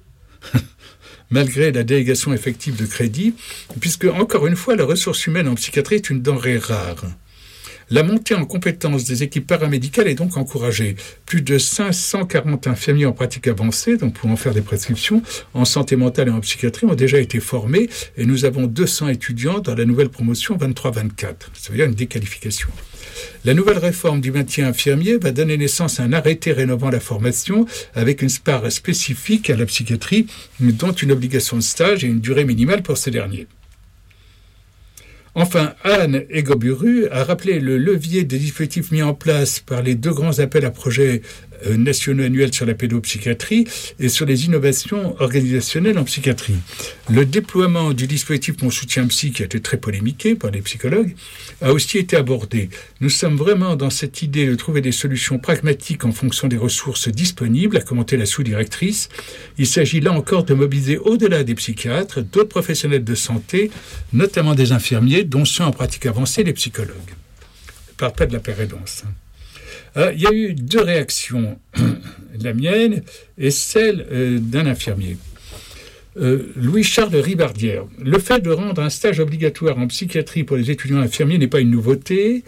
D: malgré la délégation effective de crédit, puisque, encore une fois, la ressource humaine en psychiatrie est une denrée rare. La montée en compétence des équipes paramédicales est donc encouragée. Plus de 540 infirmiers en pratique avancée, donc pouvant faire des prescriptions en santé mentale et en psychiatrie, ont déjà été formés et nous avons 200 étudiants dans la nouvelle promotion 23-24. Ça veut dire une déqualification. La nouvelle réforme du maintien infirmier va donner naissance à un arrêté rénovant la formation avec une part spécifique à la psychiatrie, dont une obligation de stage et une durée minimale pour ces derniers. Enfin, Anne Egoburu a rappelé le levier des dispositifs mis en place par les 2 grands appels à projets nationaux annuels sur la pédopsychiatrie et sur les innovations organisationnelles en psychiatrie. Le déploiement du dispositif Mon soutien psy, qui a été très polémiqué par les psychologues, a aussi été abordé. Nous sommes vraiment dans cette idée de trouver des solutions pragmatiques en fonction des ressources disponibles, a commenté la sous-directrice. Il s'agit là encore de mobiliser au-delà des psychiatres, d'autres professionnels de santé, notamment des infirmiers, dont ceux en pratique avancée, les psychologues. Je ne parle pas de la pérédance. Il y a eu 2 réactions, la mienne et celle d'un infirmier. Louis-Charles Ribardière. Le fait de rendre un stage obligatoire en psychiatrie pour les étudiants infirmiers n'est pas une nouveauté.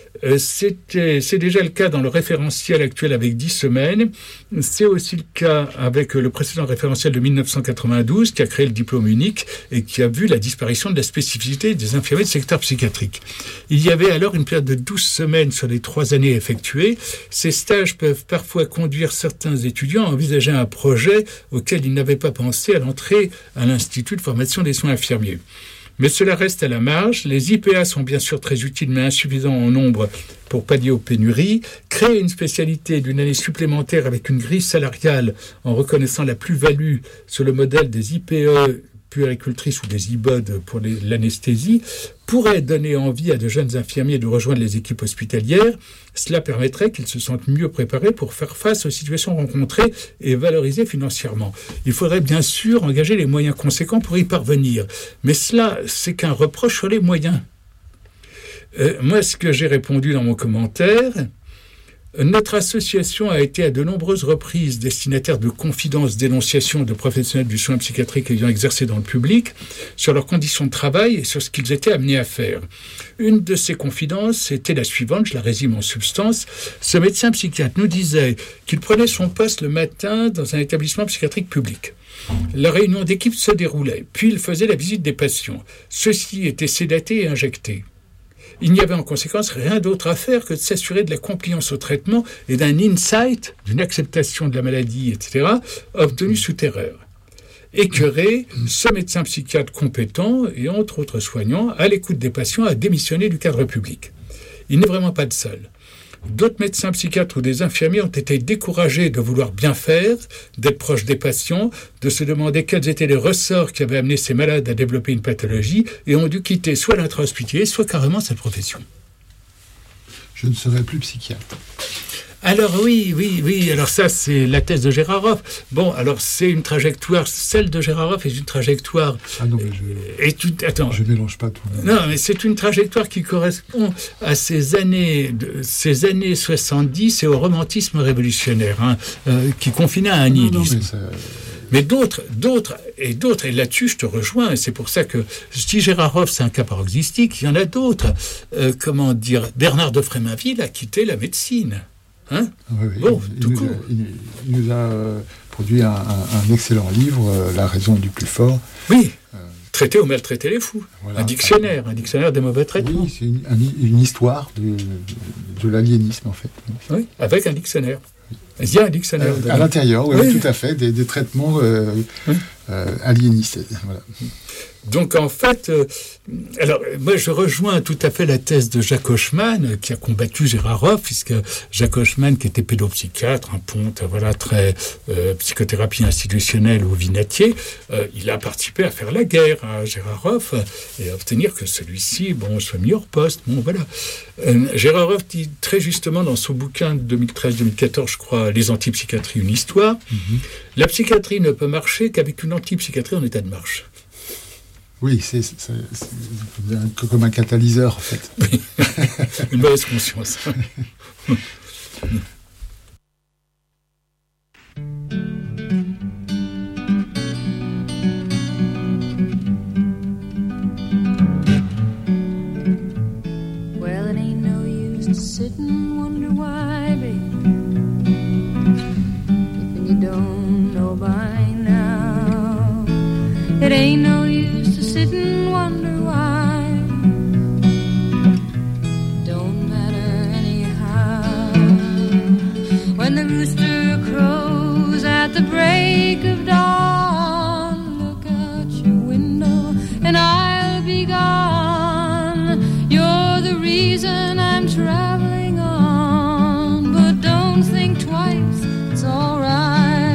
D: C'est déjà le cas dans le référentiel actuel avec 10 semaines. C'est aussi le cas avec le précédent référentiel de 1992 qui a créé le diplôme unique et qui a vu la disparition de la spécificité des infirmiers de secteur psychiatrique. Il y avait alors une période de 12 semaines sur les 3 années effectuées. Ces stages peuvent parfois conduire certains étudiants à envisager un projet auquel ils n'avaient pas pensé à l'entrée à l'Institut de formation des soins infirmiers. Mais cela reste à la marge. Les IPA sont bien sûr très utiles, mais insuffisants en nombre pour pallier aux pénuries. Créer une spécialité d'une année supplémentaire avec une grille salariale en reconnaissant la plus-value sur le modèle des IPE puéricultrices ou des IBOD pour l'anesthésie pourrait donner envie à de jeunes infirmiers de rejoindre les équipes hospitalières. Cela permettrait qu'ils se sentent mieux préparés pour faire face aux situations rencontrées et valoriser financièrement. Il faudrait bien sûr engager les moyens conséquents pour y parvenir. Mais cela, c'est qu'un reproche sur les moyens. Moi, ce que j'ai répondu dans mon commentaire, notre association a été à de nombreuses reprises destinataire de confidences, dénonciations de professionnels du soin psychiatrique ayant exercé dans le public sur leurs conditions de travail et sur ce qu'ils étaient amenés à faire. Une de ces confidences était la suivante, je la résume en substance. Ce médecin psychiatre nous disait qu'il prenait son poste le matin dans un établissement psychiatrique public. La réunion d'équipe se déroulait, puis il faisait la visite des patients. Ceux-ci étaient sédatés et injectés. Il n'y avait en conséquence rien d'autre à faire que de s'assurer de la compliance au traitement et d'un insight, d'une acceptation de la maladie, etc., obtenu sous terreur. Écœuré, ce médecin psychiatre compétent et entre autres soignants, à l'écoute des patients, a démissionné du cadre public. Il n'est vraiment pas le seul. D'autres médecins psychiatres ou des infirmiers ont été découragés de vouloir bien faire, d'être proches des patients, de se demander quels étaient les ressorts qui avaient amené ces malades à développer une pathologie et ont dû quitter soit l'intra-hospitalier, soit carrément cette profession.
C: Je ne serai plus psychiatre.
D: Alors oui, alors ça c'est la thèse de Gérard Hoff. Bon, alors c'est une trajectoire, celle de Gérard Hoff est une trajectoire...
C: Ah non, mais je mélange pas tout.
D: Non, mais c'est une trajectoire qui correspond à ces années 70 et au romantisme révolutionnaire, qui confinait à un nihilisme. Mais d'autres, et là-dessus je te rejoins, et c'est pour ça que si Gérard Hoff c'est un cas paroxystique, il y en a d'autres. Bernard de Fréminville a quitté la médecine.
C: Oui. Bon, il nous a produit un excellent livre, La raison du plus fort.
D: Oui, traiter ou maltraiter les fous. Voilà, un dictionnaire des mauvais traitements.
C: Oui, c'est une histoire de l'aliénisme, en fait.
D: Oui, avec un dictionnaire. Il y a un dictionnaire.
C: À l'intérieur, oui, tout à fait, des traitements aliénistes. Voilà.
D: Donc en fait, alors moi je rejoins tout à fait la thèse de Jacques Hochman qui a combattu Gérard Hoff, puisque Jacques Hochman qui était pédopsychiatre, un ponte, très psychothérapie institutionnelle au Vinatier, il a participé à faire la guerre à Gérard Hoff et à obtenir que celui-ci soit mis hors poste. Gérard Hoff dit très justement dans son bouquin de 2013-2014, je crois, Les antipsychiatries, une histoire, la psychiatrie ne peut marcher qu'avec une antipsychiatrie en état de marche.
C: Oui, c'est comme un catalyseur, en fait.
D: Oui. Une mauvaise conscience.
F: Well, it ain't no
A: It ain't no use to sit and wonder why. Don't matter anyhow. When the rooster crows at the break of dawn, look out your window and I'll be gone. You're the reason I'm traveling on, but don't think twice, it's alright.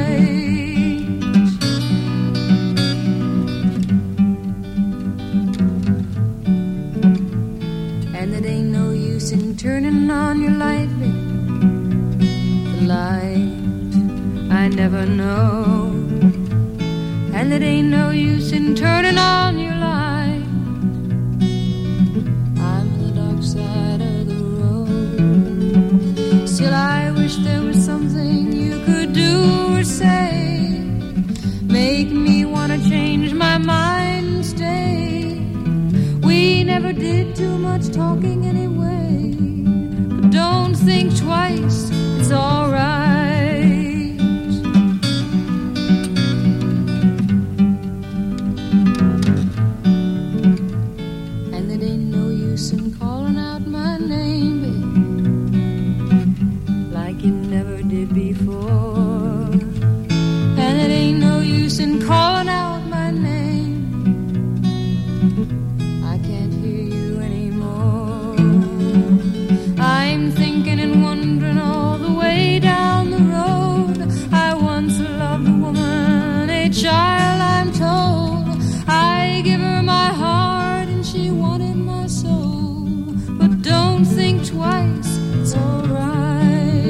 A: And it ain't no use in turning on your light, babe. The light I never know. And it ain't no use in turning on your light. I'm on the dark side of the road. Still I wish there was something you could do or say, make me wanna change my mind and stay. We never did too much talking anyway, but don't think twice, it's alright. And it ain't no use in calling out my name, babe, like you never did before. And it ain't no use in calling out my name, I can't hear you anymore. I'm thinking and wondering all the way down the road. I once loved a woman, a child I'm told. I give her my heart and she wanted my soul. But don't think twice, it's alright.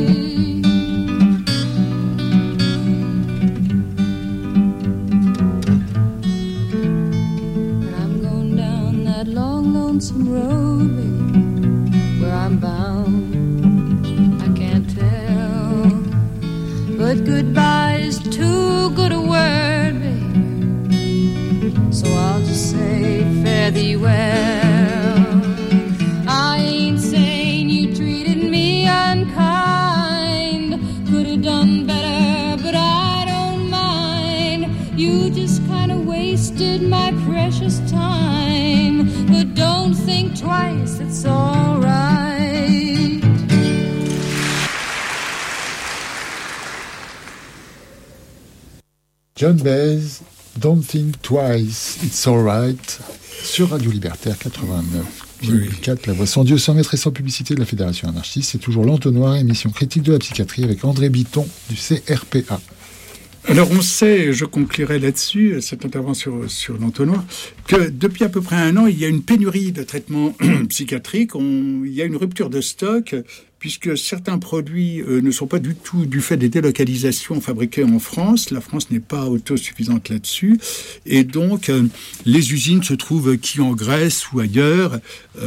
A: And I'm going down that long lonesome road, babe, where I'm bound, I can't tell. But goodbye is too good a word, babe, so I'll just say fare thee well. I ain't saying you treated me unkind, could have done better, but I don't mind. You just kinda wasted my precious time, but don't think twice, it's alright.
C: John Baez, Don't Think Twice, It's Alright, sur Radio Libertaire 89,4, la voix sans Dieu, sans maître et sans publicité de la Fédération anarchiste. C'est toujours l'Entonnoir, émission critique de la psychiatrie avec André Bitton du CRPA.
D: Alors on sait, je conclurai là-dessus, cette intervention sur l'entonnoir, que depuis à peu près 1 an, il y a une pénurie de traitements psychiatriques, il y a une rupture de stock, puisque certains produits ne sont pas du tout du fait des délocalisations fabriquées en France. La France n'est pas autosuffisante là-dessus. Et donc, les usines se trouvent qui en Grèce ou ailleurs.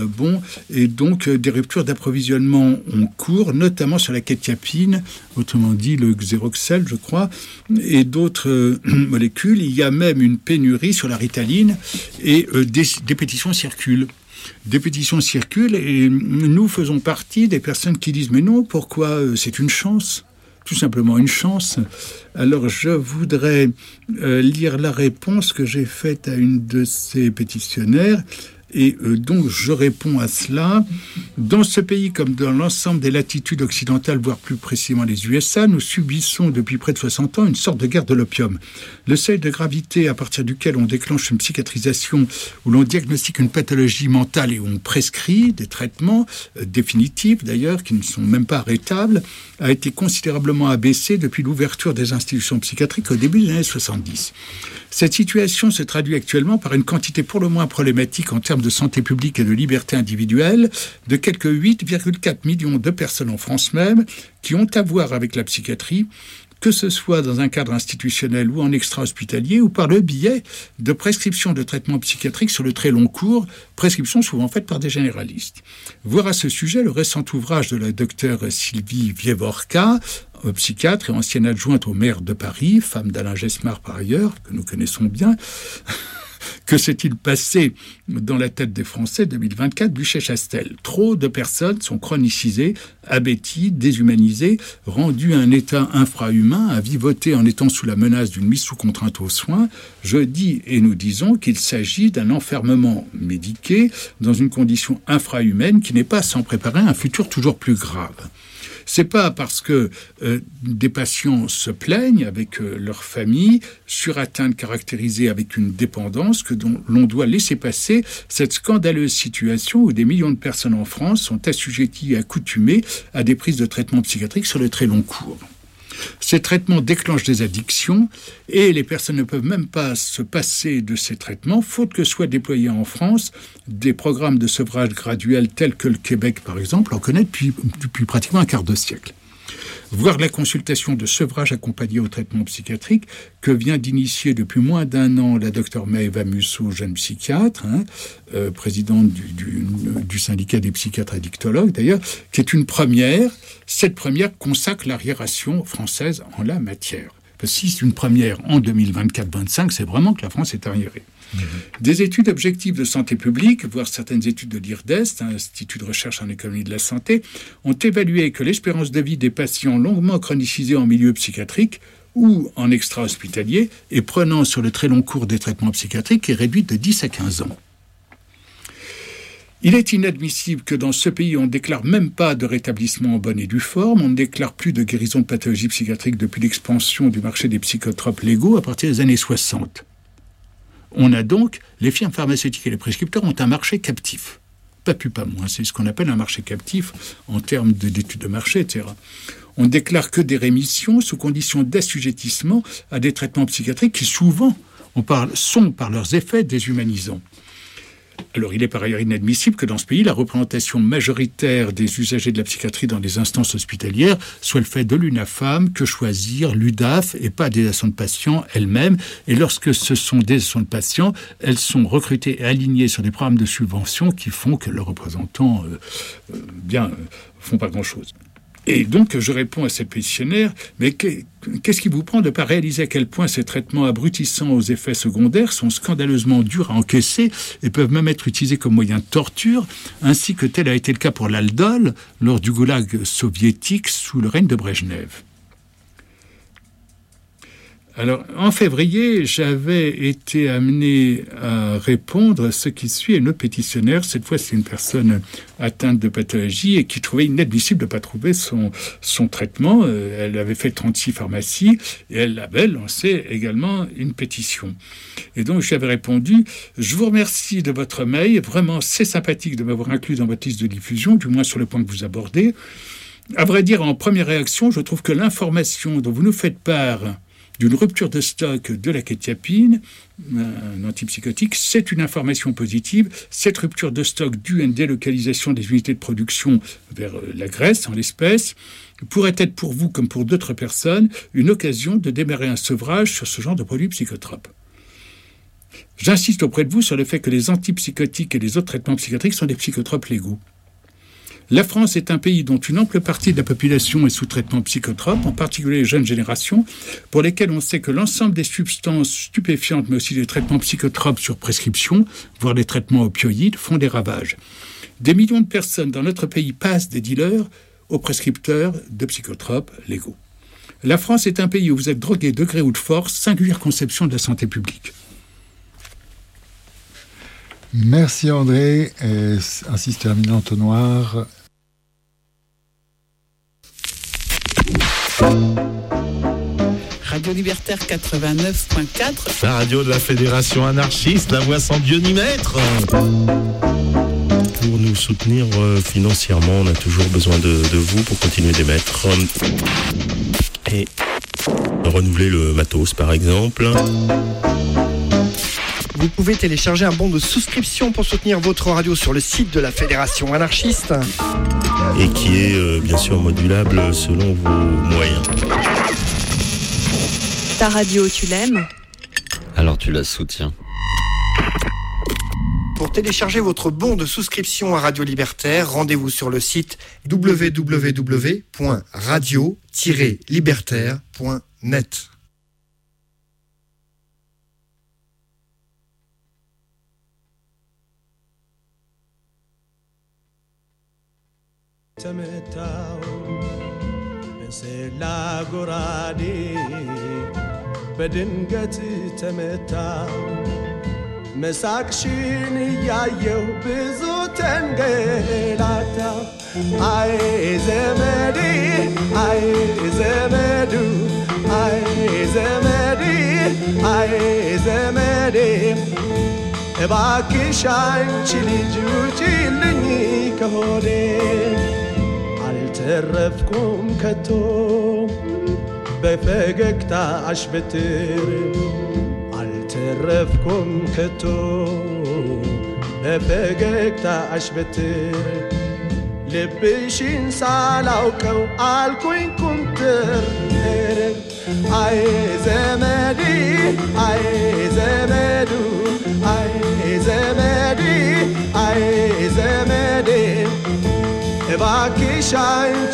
D: Et donc, des ruptures d'approvisionnement en cours, notamment sur la quetiapine, autrement dit le Xeroxel, je crois, et d'autres molécules. Il y a même une pénurie sur la Ritaline et des pétitions circulent. Des pétitions circulent et nous faisons partie des personnes qui disent « Mais non, pourquoi ? C'est une chance, tout simplement une chance. » Alors je voudrais lire la réponse que j'ai faite à une de ces pétitionnaires. Et donc, je réponds à cela. Dans ce pays, comme dans l'ensemble des latitudes occidentales, voire plus précisément les USA, nous subissons depuis près de 60 ans une sorte de guerre de l'opium. Le seuil de gravité à partir duquel on déclenche une psychiatrisation, où l'on diagnostique une pathologie mentale et où on prescrit des traitements définitifs, d'ailleurs, qui ne sont même pas arrêtables, a été considérablement abaissé depuis l'ouverture des institutions psychiatriques au début des années 70. Cette situation se traduit actuellement par une quantité pour le moins problématique en termes de santé publique et de liberté individuelle de quelques 8,4 millions de personnes en France même qui ont à voir avec la psychiatrie, que ce soit dans un cadre institutionnel ou en extra-hospitalier, ou par le biais de prescriptions de traitements psychiatriques sur le très long cours, prescriptions souvent faites par des généralistes. Voir à ce sujet le récent ouvrage de la docteure Sylvie Vievorka, psychiatre et ancienne adjointe au maire de Paris, femme d'Alain Gesmar par ailleurs, que nous connaissons bien, Que s'est-il passé dans la tête des Français 2024, Buchet-Chastel? Trop de personnes sont chronicisées, abêties, déshumanisées, rendues à un état infrahumain, à vivoter en étant sous la menace d'une mise sous contrainte aux soins. Je dis et nous disons qu'il s'agit d'un enfermement médiqué dans une condition infrahumaine qui n'est pas sans préparer un futur toujours plus grave. C'est pas parce que des patients se plaignent avec leur famille, suratteinte caractérisée avec une dépendance, que l'on doit laisser passer cette scandaleuse situation où des millions de personnes en France sont assujetties et accoutumées à des prises de traitements psychiatriques sur le très long cours. Ces traitements déclenchent des addictions et les personnes ne peuvent même pas se passer de ces traitements, faute que soient déployés en France des programmes de sevrage graduel tels que le Québec, par exemple, en connaît depuis pratiquement un quart de siècle. Voir la consultation de sevrage accompagnée au traitement psychiatrique que vient d'initier depuis moins d'un an la Dr Maëva Musso, jeune psychiatre, présidente du syndicat des psychiatres addictologues d'ailleurs, qui est une première. Cette première consacre l'arriération française en la matière. Parce que si c'est une première en 2024-25, c'est vraiment que la France est arriérée. Des études objectives de santé publique, voire certaines études de l'IRDEST, Institut de recherche en économie de la santé, ont évalué que l'espérance de vie des patients longuement chronicisés en milieu psychiatrique ou en extra-hospitalier et prenant sur le très long cours des traitements psychiatriques est réduite de 10 à 15 ans. Il est inadmissible que dans ce pays, on ne déclare même pas de rétablissement en bonne et due forme, on ne déclare plus de guérison de pathologies psychiatriques depuis l'expansion du marché des psychotropes légaux à partir des années 60. On a donc, les firmes pharmaceutiques et les prescripteurs ont un marché captif. Pas plus, pas moins. C'est ce qu'on appelle un marché captif en termes d'études de marché, etc. On ne déclare que des rémissions sous condition d'assujettissement à des traitements psychiatriques qui souvent sont par leurs effets déshumanisants. Alors, il est par ailleurs inadmissible que dans ce pays, la représentation majoritaire des usagers de la psychiatrie dans les instances hospitalières soit le fait de l'UNAFAM, Que Choisir, l'UDAF, et pas des associations de patients elles-mêmes. Et lorsque ce sont des associations de patients, elles sont recrutées et alignées sur des programmes de subvention qui font que leurs représentants font pas grand-chose. Et donc, je réponds à cette pétitionnaire, mais qu'est-ce qui vous prend de ne pas réaliser à quel point ces traitements abrutissants aux effets secondaires sont scandaleusement durs à encaisser et peuvent même être utilisés comme moyen de torture, ainsi que tel a été le cas pour l'Aldol lors du goulag soviétique sous le règne de Brejnev. Alors, en février, j'avais été amené à répondre à ce qui suit à une autre pétitionnaire. Cette fois, c'est une personne atteinte de pathologie et qui trouvait inadmissible de ne pas trouver son traitement. Elle avait fait 36 pharmacies et elle avait lancé également une pétition. Et donc, j'avais répondu « Je vous remercie de votre mail. Vraiment, c'est sympathique de m'avoir inclus dans votre liste de diffusion, du moins sur le point que vous abordez. À vrai dire, en première réaction, je trouve que l'information dont vous nous faites part d'une rupture de stock de la quétiapine, un antipsychotique, c'est une information positive. Cette rupture de stock due à une délocalisation des unités de production vers la Grèce, en l'espèce, pourrait être pour vous, comme pour d'autres personnes, une occasion de démarrer un sevrage sur ce genre de produits psychotropes. J'insiste auprès de vous sur le fait que les antipsychotiques et les autres traitements psychiatriques sont des psychotropes légaux. La France est un pays dont une ample partie de la population est sous traitement psychotrope, en particulier les jeunes générations, pour lesquelles on sait que l'ensemble des substances stupéfiantes, mais aussi des traitements psychotropes sur prescription, voire des traitements opioïdes, font des ravages. Des millions de personnes dans notre pays passent des dealers aux prescripteurs de psychotropes légaux. La France est un pays où vous êtes drogué de gré ou de force, singulière conception de la santé publique.
C: Merci André. Ainsi se termine l'entonnoir.
F: Radio Libertaire 89.4.
G: La radio de la Fédération anarchiste, la voix sans Dieu ni maître. Pour nous soutenir financièrement, on a toujours besoin de vous pour continuer d'émettre. Et renouveler le matos, par exemple.
H: Vous pouvez télécharger un bon de souscription pour soutenir votre radio sur le site de la Fédération anarchiste.
G: Et qui est bien sûr modulable selon vos moyens.
I: Ta radio, tu l'aimes ?
J: Alors tu la soutiens.
H: Pour télécharger votre bon de souscription à Radio Libertaire, rendez-vous sur le site www.radio-libertaire.net.
E: ተመታው በሰላ ጎራዴ በድንገት ተመታው መሳቅሽን እያየሁ ብዙ ተንገላታው አይ ዘመዴ አይ ዘመዱ አይ ዘመዴ አይ ዘመዴ እባክሽ አንቺ ልጅ ውጪልኝ ከሆዴ አልተረፍኩም ከቶ በፈገግታሽ በትር አልተረፍኩም ከቶ በፈገግታሽ በትር ልብሽን ሳላውቀው አልኩኝ ኩምትር አይ ዘመዴ አይ ዘመዱ አይ ዘመዴ አይ ዘመዴ እባክሽ አንቺ